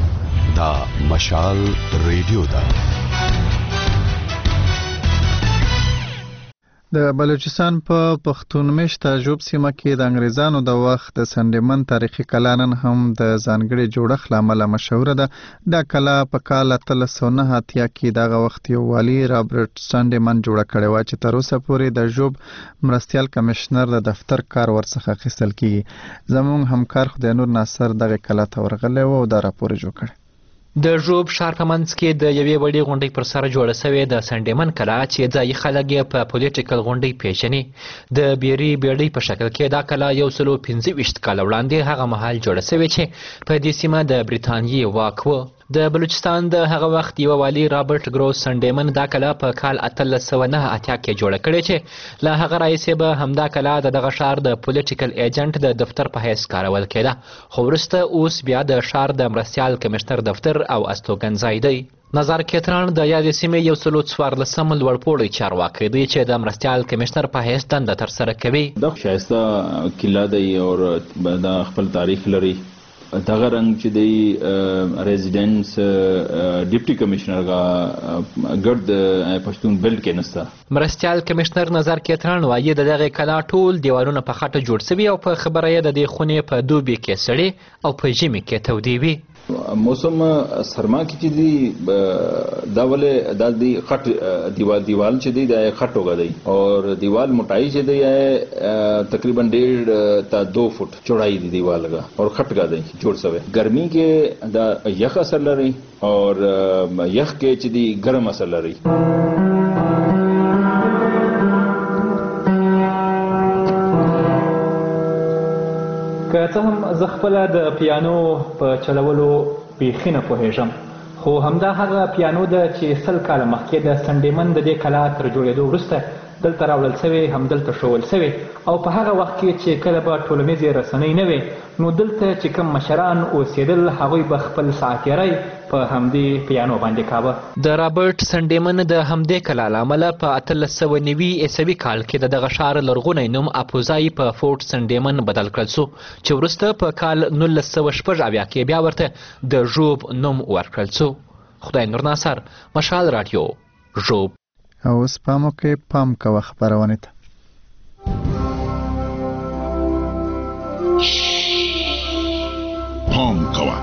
دا مشال ریډیو دا د بلوچستان په پښتون مشته جوب سیمه کې د انګریزانو د وخت د سندمن تاریخي کلا نن هم د ځانګړي جوړښت له امله مشهوره ده. دا کلا په کال اتلس سوه نهه اتیا کې دغه وخت یو والي رابرټ سندمن جوړه کړې وه چې تر اوسه پورې د جوب مرستیال کمشنر د دفتر کار ورڅخه اخیستل کیږي. زموږ همکار خدای نور ناصر دغه کلا ته ورغلی و او دا راپور جوړ کړ. د ژوب ښار په منځ کې د یوې وړې غونډۍ پر سر جوړه شوې د سنډیمن کلا چې ځایي خلک یې په پولیټیکل غونډۍ پیژني. د بیري بیړۍ په شکل کې دا کلا یو سلو پنځه ویشت کاله وړاندې هغه مهال جوړه شوې چې په دې سیمه د برټانیې واک و. د بلوچستان د هغه وخت یو والي رابرټ ګروس سنډیمن دا کلا په کال اتلس سوه نهه اتیا کې جوړه کړې چې له هغه راهیسې به همدا کلا د دغه ښار د پولیټیکل ایجنټ د دفتر په حیث کارول کېده، خو وروسته اوس بیا د ښار د مرستیال کمشنر دفتر او استوګنځای دی. نظر کیتران د یادې سیمې یو سلو څوارلسم لوړپوړی چارواکی دی چې د مرستیال کمشنر په حیث دنده ترسره کوي. دا ښایسته کلا دی او د خپل تاریخ لري. دغه رنګ چې دی ریزیډنس ډیپټي کمشنر کا ګرد پښتون بلډ کې نسته. مرستیال کمشنر نظر کیتران وایي د دغه کلا ټول دیوالونه په خټه جوړ شوي او په خبره یې د دې خونې په دوبي کې سړې او په ژمي کې تودې وي. موسم سرما کې چې دی دا ولې دا دی خټ دیوال دیوال چې دی دا خټ ہوگا دی اور دیوال موٹائی چې دی تقریباً ډیڑھ تا دو فٹ چوڑائی دی دیوال کا اور خټ کا دی جوړ شوی. ګرمي کې دا یخ اثر لري اور یخ کې چې دی ګرم اثر لري. که څه هم زه خپله د پیانو په چلولو بیخي نه پوهېږم، خو همدا هغه پیانو ده چې سل کاله مخکې د سنډیمن د دې کلا تر جوړېدو وروسته دلته راوړل سوې، همدلته ښوول سوې او په هغه وخت کې چې کله به ټولنیزې رسنۍ نه وې نو دلته چې کوم مشران اوسېدل هغوی به خپل ساعتیری په همدې پیانو باندې کاوه. د رابرټ سنډیمن د همدې کلا له امله په اتلس سوه نوي عیسوي کال کې د دغه ښار لرغونی نوم اپوزای په فورټ سنډیمن بدل کړل سو چې وروسته په کال نولس سوه شپږ اویا کې بیا ورته د ژوب نوم ورکړل سو. خدای نور ناصر، مشال راډیو، ژوب. او اوس په موقع پام کوه خپرونې ته. پام کوه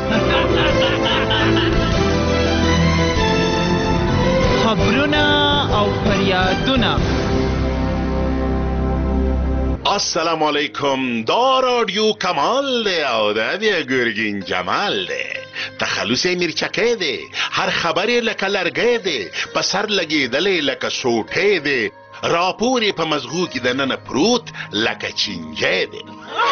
خبرونه او فریادونه. السلام علیکم. دا رادیو کمال دی او دا بیا ګرګین جمال دی. تخلص میرچکه دی، هر خبری لکه لرګی دی، په سر لګېدلی لکه سوټی دی، راپور په مزغو کې د ننه پروت لکه چینجی دی.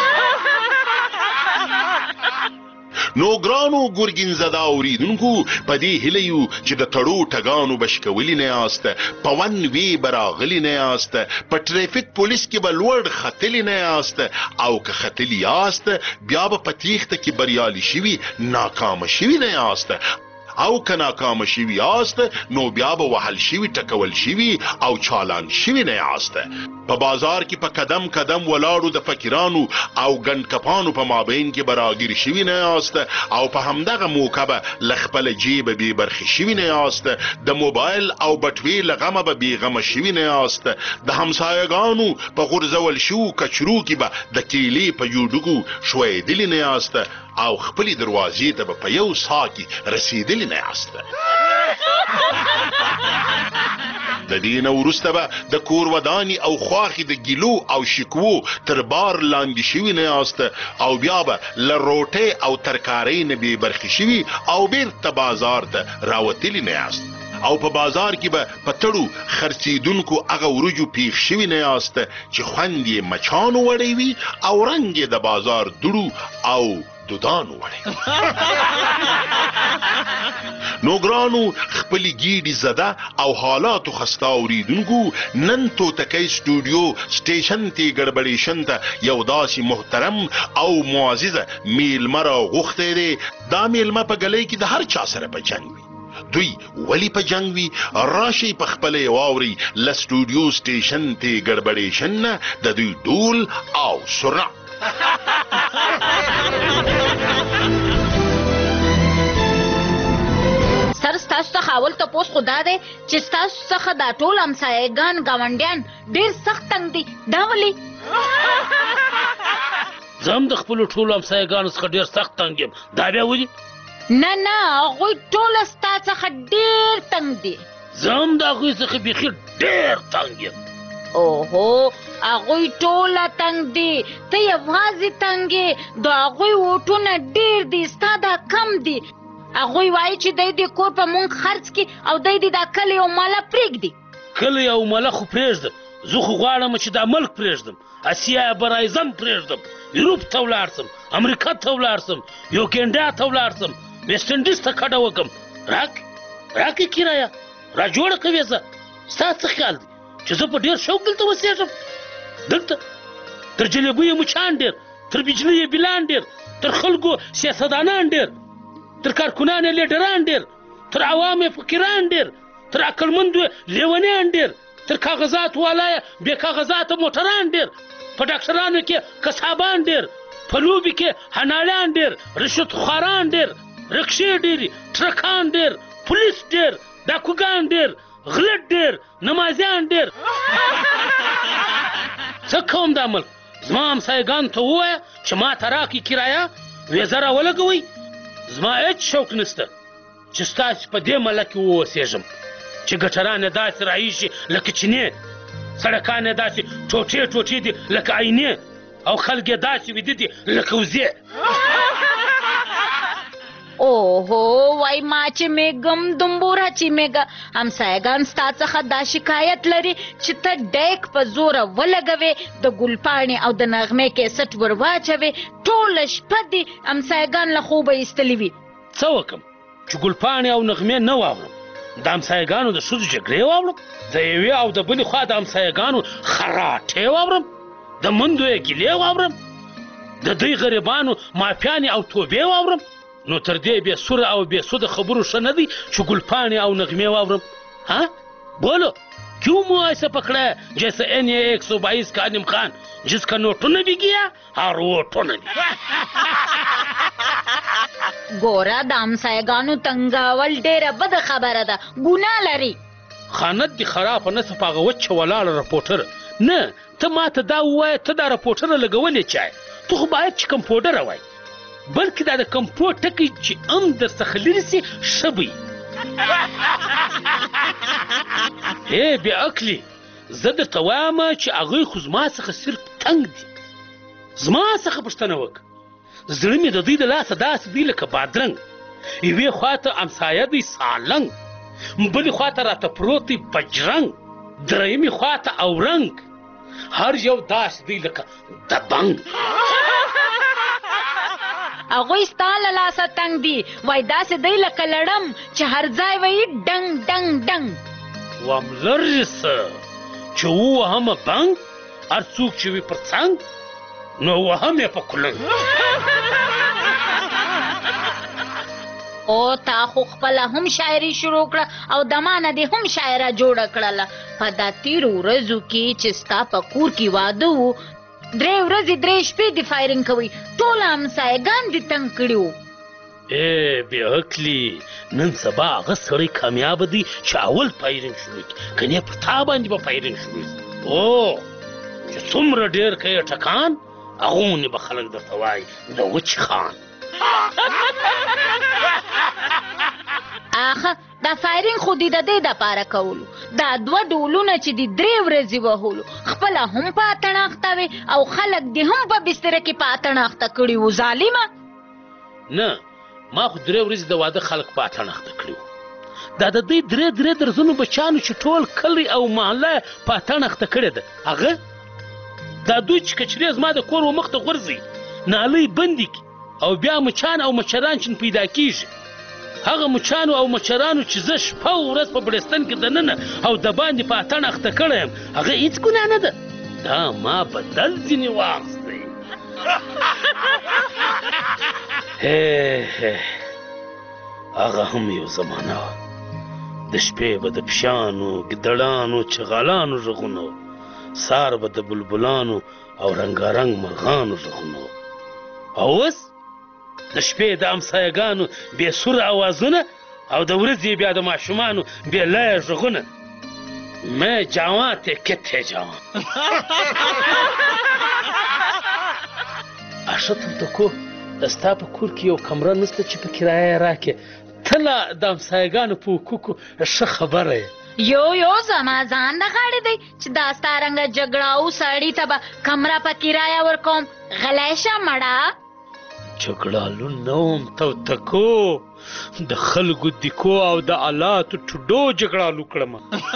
نو ګرانو ګرګین زده اوریدونکو په دې هیله یو چې د تړو ټګانو بشکولي نه یاست، په ون وی به راغلي نه یاست، په ټریفک پولیس کې به لوړ ختلي نه یاست، او که ختلي یاست بیا به په تیښته کې بریالي شوي ناکامه شوي نه یاست، او که ناکامه شوي یاست نو بیا به وهل شوي ټکول شوي او چالان شوي نه یاست. په بازار کې په قدم قدم ولاړو د فقیرانو او ګنډکپانو په مابین کې به راګیر شوي نه یاست، او په همدغه موقع به له خپله جیبه بې برخې شوي نه یاست، د موبایل او بټوې له غمه به بېغمه شوي نه یاست، د همسایهګانو په غورځول شوو کچرو کې به د کیلې په جوډګو ښویېدلي نه یاست، او خپلې دروازې ته به په یو ساه کې رسېدلي نه یاست. د دې نه وروسته به د کور ودانې او خواښې د ګیلو او شکوو تر بار لاندې شوي نه یاست، او بیا به له روټۍ او ترکارۍ نه بې برخې شوي او بېرته بازار ته راوتلي نه یاست، او په بازار کې به په تړو خرڅېدونکو هغه وریجو پیښ شوي نه یاست چې خوند یې مچانو وړی وي او رنګ یې د بازار دوړو او دودانو وړی. نو ګرانو خپلې ګیډې زده او حالاتو خسته اوریدونکو، نن توتکۍ سټوډیو سټیشن ته ګډبډېشن ته یو داسې محترم او معززه میلمه راغوښتی دی. دا میلمه په ګلۍ کې د هر چا سره په جنګ وي. دوی ولی په جنگ وي؟ راشي په خپله یې واورئ له سټوډیو سټیشن ته ګډبډېشن نه د دوی ډول او سرعت. سر ستاسو ته اول تپوس خو دا دی چې ستاسو څخه دا ټول همسایګان ګاونډیان ډېر سخت تنګ دي دا ولې زه هم د خپلو ټولو همسایګانو څخه ډېر سخت تنګ یم دا بیا ولې نه نه هغوی ټوله ستا څخه ډېر تنګ دي زه هم د هغوی څخه بیخي ډېر تنګ یم اوهو هغوی ټوله تنګ دي ته یوازې تنګ یې د هغوی ووټونه ډېر دي ستا دا کم دي هغوی وایي چې دی دې کور په مونږ خرڅ کړي او دی دې دا کلی او ماله پرېږدي کلی او ماله خو پرېږدم زه خو غواړم چې دا ملک پرېږدم اسیا براعظم پرېږدم یوروپ ته ولاړ سم امریکا ته ولاړ سم یوګینډا ته ولاړ سم ویسټ انډیز ته کډه وکړم راک راکې کرایه را جوړه کوې زه ستا څه خیال دی چې زه په ډېر شوق دلته اوسېږم دلته تر جلیبیو مچان ډېر تر بجلیو بلان ډېر تر خلکو سیاستدانان ډېر تر کارکنان لیډران ډېر تر عوام فقیران ډېر تر عقلمندو لیونیان ډېر تر کاغذات والایه بې کاغذاته موټران ډېر په ډاکټرانو کې کسابان ډېر په لوبې کې هناړیان ډېر رشوتخواران ډېر رکشې ډېرې ټرکان ډېر پولیس ډېر ډاکوګان ډېر غلط ډېر نمازیان ډېر څه کوم دا ملک زما همسایګانو ته ووایه چې ما ته راکړي کرایه ویزه راولګوئ زما هېڅ شوق نشته چې ستاسې په دې ملک کې واوسېږم چې ګټران یې داسې راایشي لکه چینې سړکان یې داسې ټوټې ټوټې دي لکه آینې او خلک یې داسې ویده دي لکه وزې اوهو وای ما چې میږم دمبوره چې میږه همسایګان ستا څخه دا شکایت لري چې ته ډیک په زوره ولګوې د ګلپاڼې او د نغمې کیسټ ور واچوې ټوله شپه دې همسایګان له خوبه ایستلي وي څه وکړم چې ګلپاڼې او نغمې نه واورم د همسایګانو د ښځو جګړې واورم د یوې او د بلې خوا د همسایګانو خراټې واورم د مندو یې ګیلې واورم د دوی غریبانو مافیانې او توبې واورم نو تر دې بې سوره او بې سوده خبرو ښه نه دی چې ګلپاڼې او نغمې واورم ها بولو کیوں منہ ایسے پکڑا ہے جیسے این اے ایک سو بائیس کا عالم خان جس کا نوٹو نے بھی گیا اور ووٹو نے بھی ګوره د همسایګانو تنګول ډېره بده خبره ده ګناه لري خانت دې خرابه نه څه په هغه وچه ولاړه رپورټره نه ته ما ته دا ووایه ته دا رپورټره لګولې چای ته خو باید چې کمپوډره وای بلکې دا د کمپوټ ټکی چې ام درڅخه لرې سي ښه به ای بې عقلې زه درته وایم چې هغوی خو زما څخه صرف تنګ دي زما څخه پوښتنه وکړه زړه مې د دوی د لاسه داسې دی لکه بادرنګ یوې خواته همسایه دی سالنګ بلې خواته راته پروت دی بجرنګ درېیمې خواته اورنګ هر یو داسې دی لکه دبنګ هغوی ستا له لاسه تنګ دي وای داسې دی لکه لړم چې هر ځای وایي ډنګ ډنګ ډنګ وام لرې څه چې ووهمه بنګ هر څوک چې وي پر څنګ نو وهم یې په کلنګ او تا خو خپله هم شاعري شروع کړه او د ما نه دې هم شاعره جوړه کړله په دا تېرو ورځو کې چې ستا په کور کې واده و درې ورځې درې شپې دې فایرنګ کوئ ټوله همسایګان دې تنګ کړي وو ای بې عقلي نن سبا هغه سړی کامیابه دی چې اول فایرنګ شروع کړي کنې په تا باندې به فایرنګ شروع کړي او چې څومره ډېر کوې ټکان هغومونې به خلک درته وایي د وچ خان آخه دا فایرنګ خو دې د دې دپاره کولو دا دوه ډولونه چې دې درې ورځې وهلو خپله هم په اتڼاخته وې او خلک دې هم په بستره کې په اتڼاخته کړي وو ظالمه نه ما خو درې ورځې د واده خلک په اتڼاخته کړي وو دا د دوی درې درې درځنو بچیانو چې ټول کلی او محله په اتڼاخته کړې ده هغه دا دوی چې کچرې زما د کور و مخ ته غورځي نالۍ بندې کړي او بیا مچان او مچران چې پیدا کېږي هغه مچانو او مچرانو چې زه شپه او ورځ په بړستن کې دننه او د باندې په اتڼ اخته کړی یم هغه هېڅ ګناه نه ده دا ما بدل ځینې واخیستی هغه هم یو زمانه وه د شپې به د پشانو ګیدړانو چغالانو غږونه وه سار به د بلبلانو او رنګارنګ مرغانو غږونه وه او اوس د شپې د همسایګانو بې سوره اوازونه او د ورځې بیا د ماشومانو بې لایه غږونه مې جوان ته کته جوان اشتم ته کو ستا په کور کې یو کمره نشته چې په کرایه راکې ته لا د همسایګانو په حقوقو ښه خبره یې یو یو زما ځان د غاړې دی چې دا ستا رنګه جګړاو سړي ته به کمره په کرایه ورکوم غلی شه مړه جګړالو نه وم توتکو د خلکو دیکو او د آلاتو ټوډو جګړالو کړم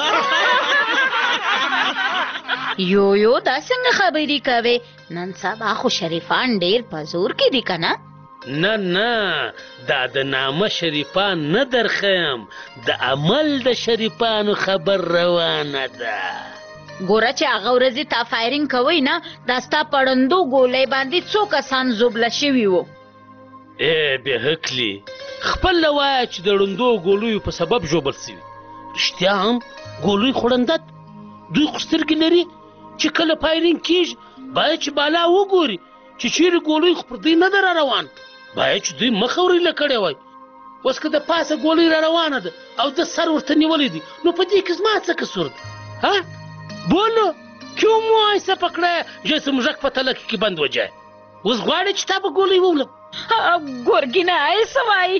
یو یو دا څنګه خبرې کوې نن سبا خو شریفان ډېر په زور کې دي که نه نه نه دا د نامه شریفان نه درخیم د عمل د شریفانو خبر روانه ده ګوره چې هغه ورځې تا فایرینګ کوئ نه دا ستا پړندو ګولۍ باندې څو کسان زوبله شوي وو ای بې هکلي خپله وایه چې د ړندو ګولیو په سبب ژوبل سوي رښتیا هم ګولۍ خوړندت دوی خو سترګې لري چې کله فایرینګ کېږي باید چې بالا وګوري چې چیرې ګولۍ خو پر دوی نه ده را روان باید چې دوی مخه ورېله کړې وای اوس که د پاسه ګولۍ را روانه ده او د سر ورته نیولی دی نو په دې کې زما څه قصور ده ها بولو کیوں منہ ایسا پکڑا ہے جیسے مژک په تلک کې بند وجائے اوس غواړې چې تا به ګولۍ وولم ګورګینه ایسه وایي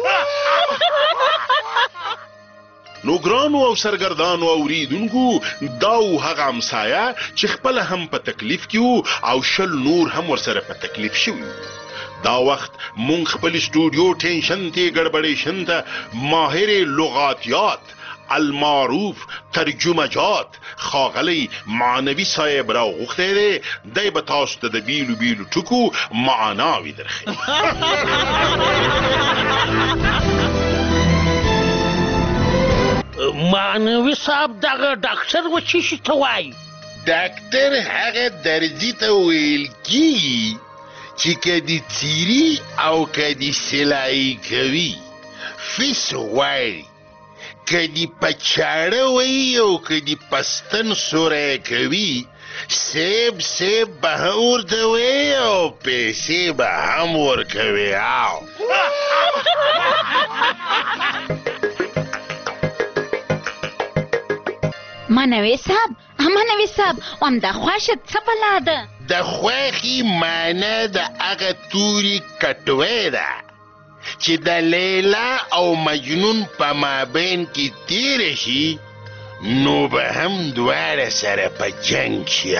نو ګرانو او سرګردانو اوریدونکو دا و هغه همسایه چې خپله هم په تکلیف کې وو او شل نور هم ورسره په تکلیف شوي دا وخت مونږ خپل سټوډیو ټینشن ته ګډبډیشن ته ماهر لغاتیات المعروف ترجمهجات خاغلی معنوي صاحب را غوښتی دی دی به تاسو ته د بیلو بیلو ټکو معناوې درښیي معنوي صاحب دغه ډاکټر و چې شي ته وایي ډاکټر هغه درځي ته ویل کېږي چې که دې څیري او که دې سلایي کوي فیس غواړي که دې په چاړه وایي او که دې په ستن سوری کوي سیب سیب به هم ورته وایي او پیسې به هم ورکوي او منوي صاحب منوي صاحب همدا خوښه څه بلا ده د خوښې معنی د هغه توري کټوی ده چې د لیلا او مجنون په مابین کې تیره شي نو به هم دواړه سره په جنګ شي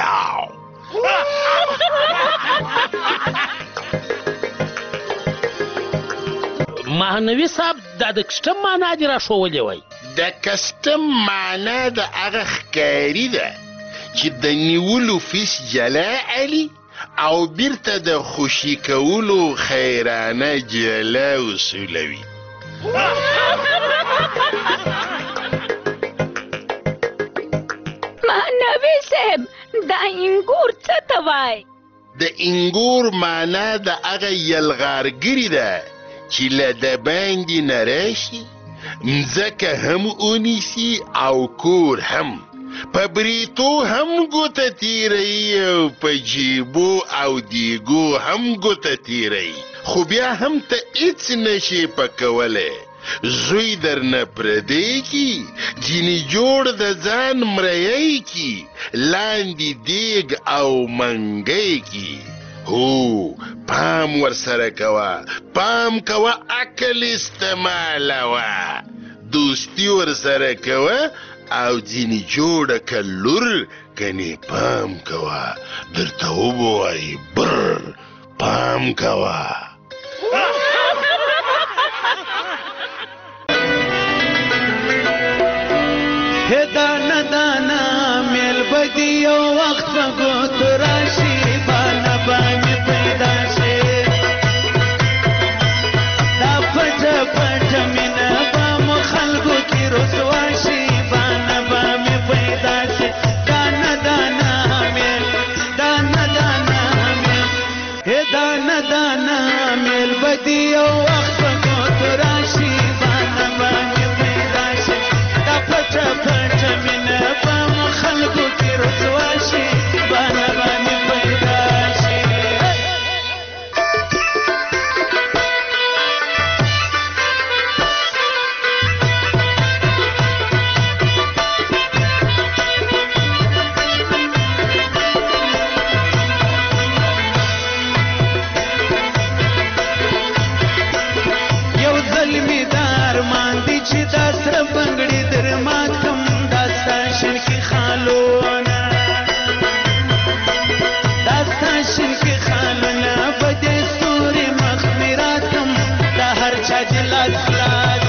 معنوي صاحب دا د کسټم معنا دې راښولې وای د کسټم معنا د هغه ښکاري ده چې د نیولو فیس جلا علي او بیرته د خوشي کولو خیرانه جلا وصولوي معنوي صاحب دا انګور څه ته وای د انګور معنا د هغه یلغارګري ده چې له د باندې نه راشي مځکه هم ونیسي او کور هم په بریتو هم ګوته تیروي او په جیبو او دیګو هم ګوته تیروي خو بیا هم ته هېڅ نشي پکولی زوی در نه پردی کی جینی جوړ د ځان مریی کی لاندې دیګ او منګی کی هو پام ورسره کوه پام کوه عقل استعمالوه دوستی ورسره کوه او ځینې جوړه که لور کنې پام کوه درته وبوایي بر پام کوه دانا دانا میل بدی یو وخت په ګوتو راشي بانا باندې پیدا شي دا پټه پټه مینه به مو خلکو کې رسوا شي بانا باندې پیدا شي دانا دانا میل دانا دانا میل دانا دانا میل بدی یو وخت په ګوتو راشي بانا باندې پیدا شي دا پټه پټه مینه به مو خلکو کې رسوا شي بانا باندې شنکی خالونه داستا شنکی خالونه بده ستوري مخمراتم دا هر چا جلات خلاص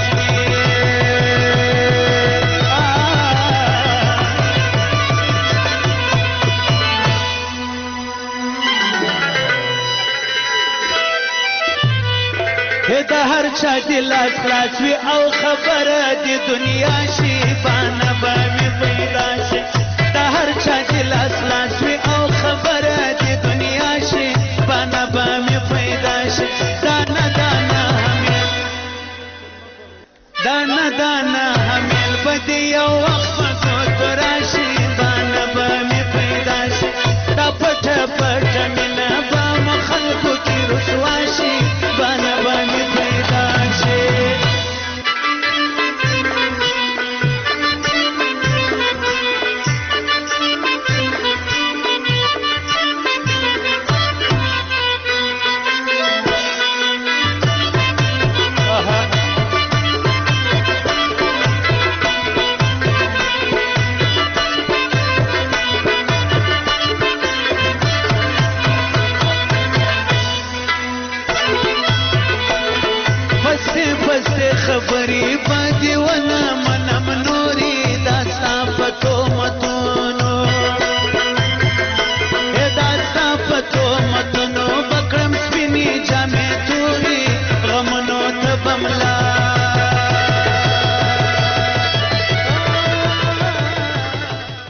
د هر چا دلاس خلاص وي او خبره د دنیا شي بانه به مې پیدا شي د هر چا دلاس خلاص وي او خبره د دنیا شي بانه به مې پیدا شي دانه دانه دانه دانه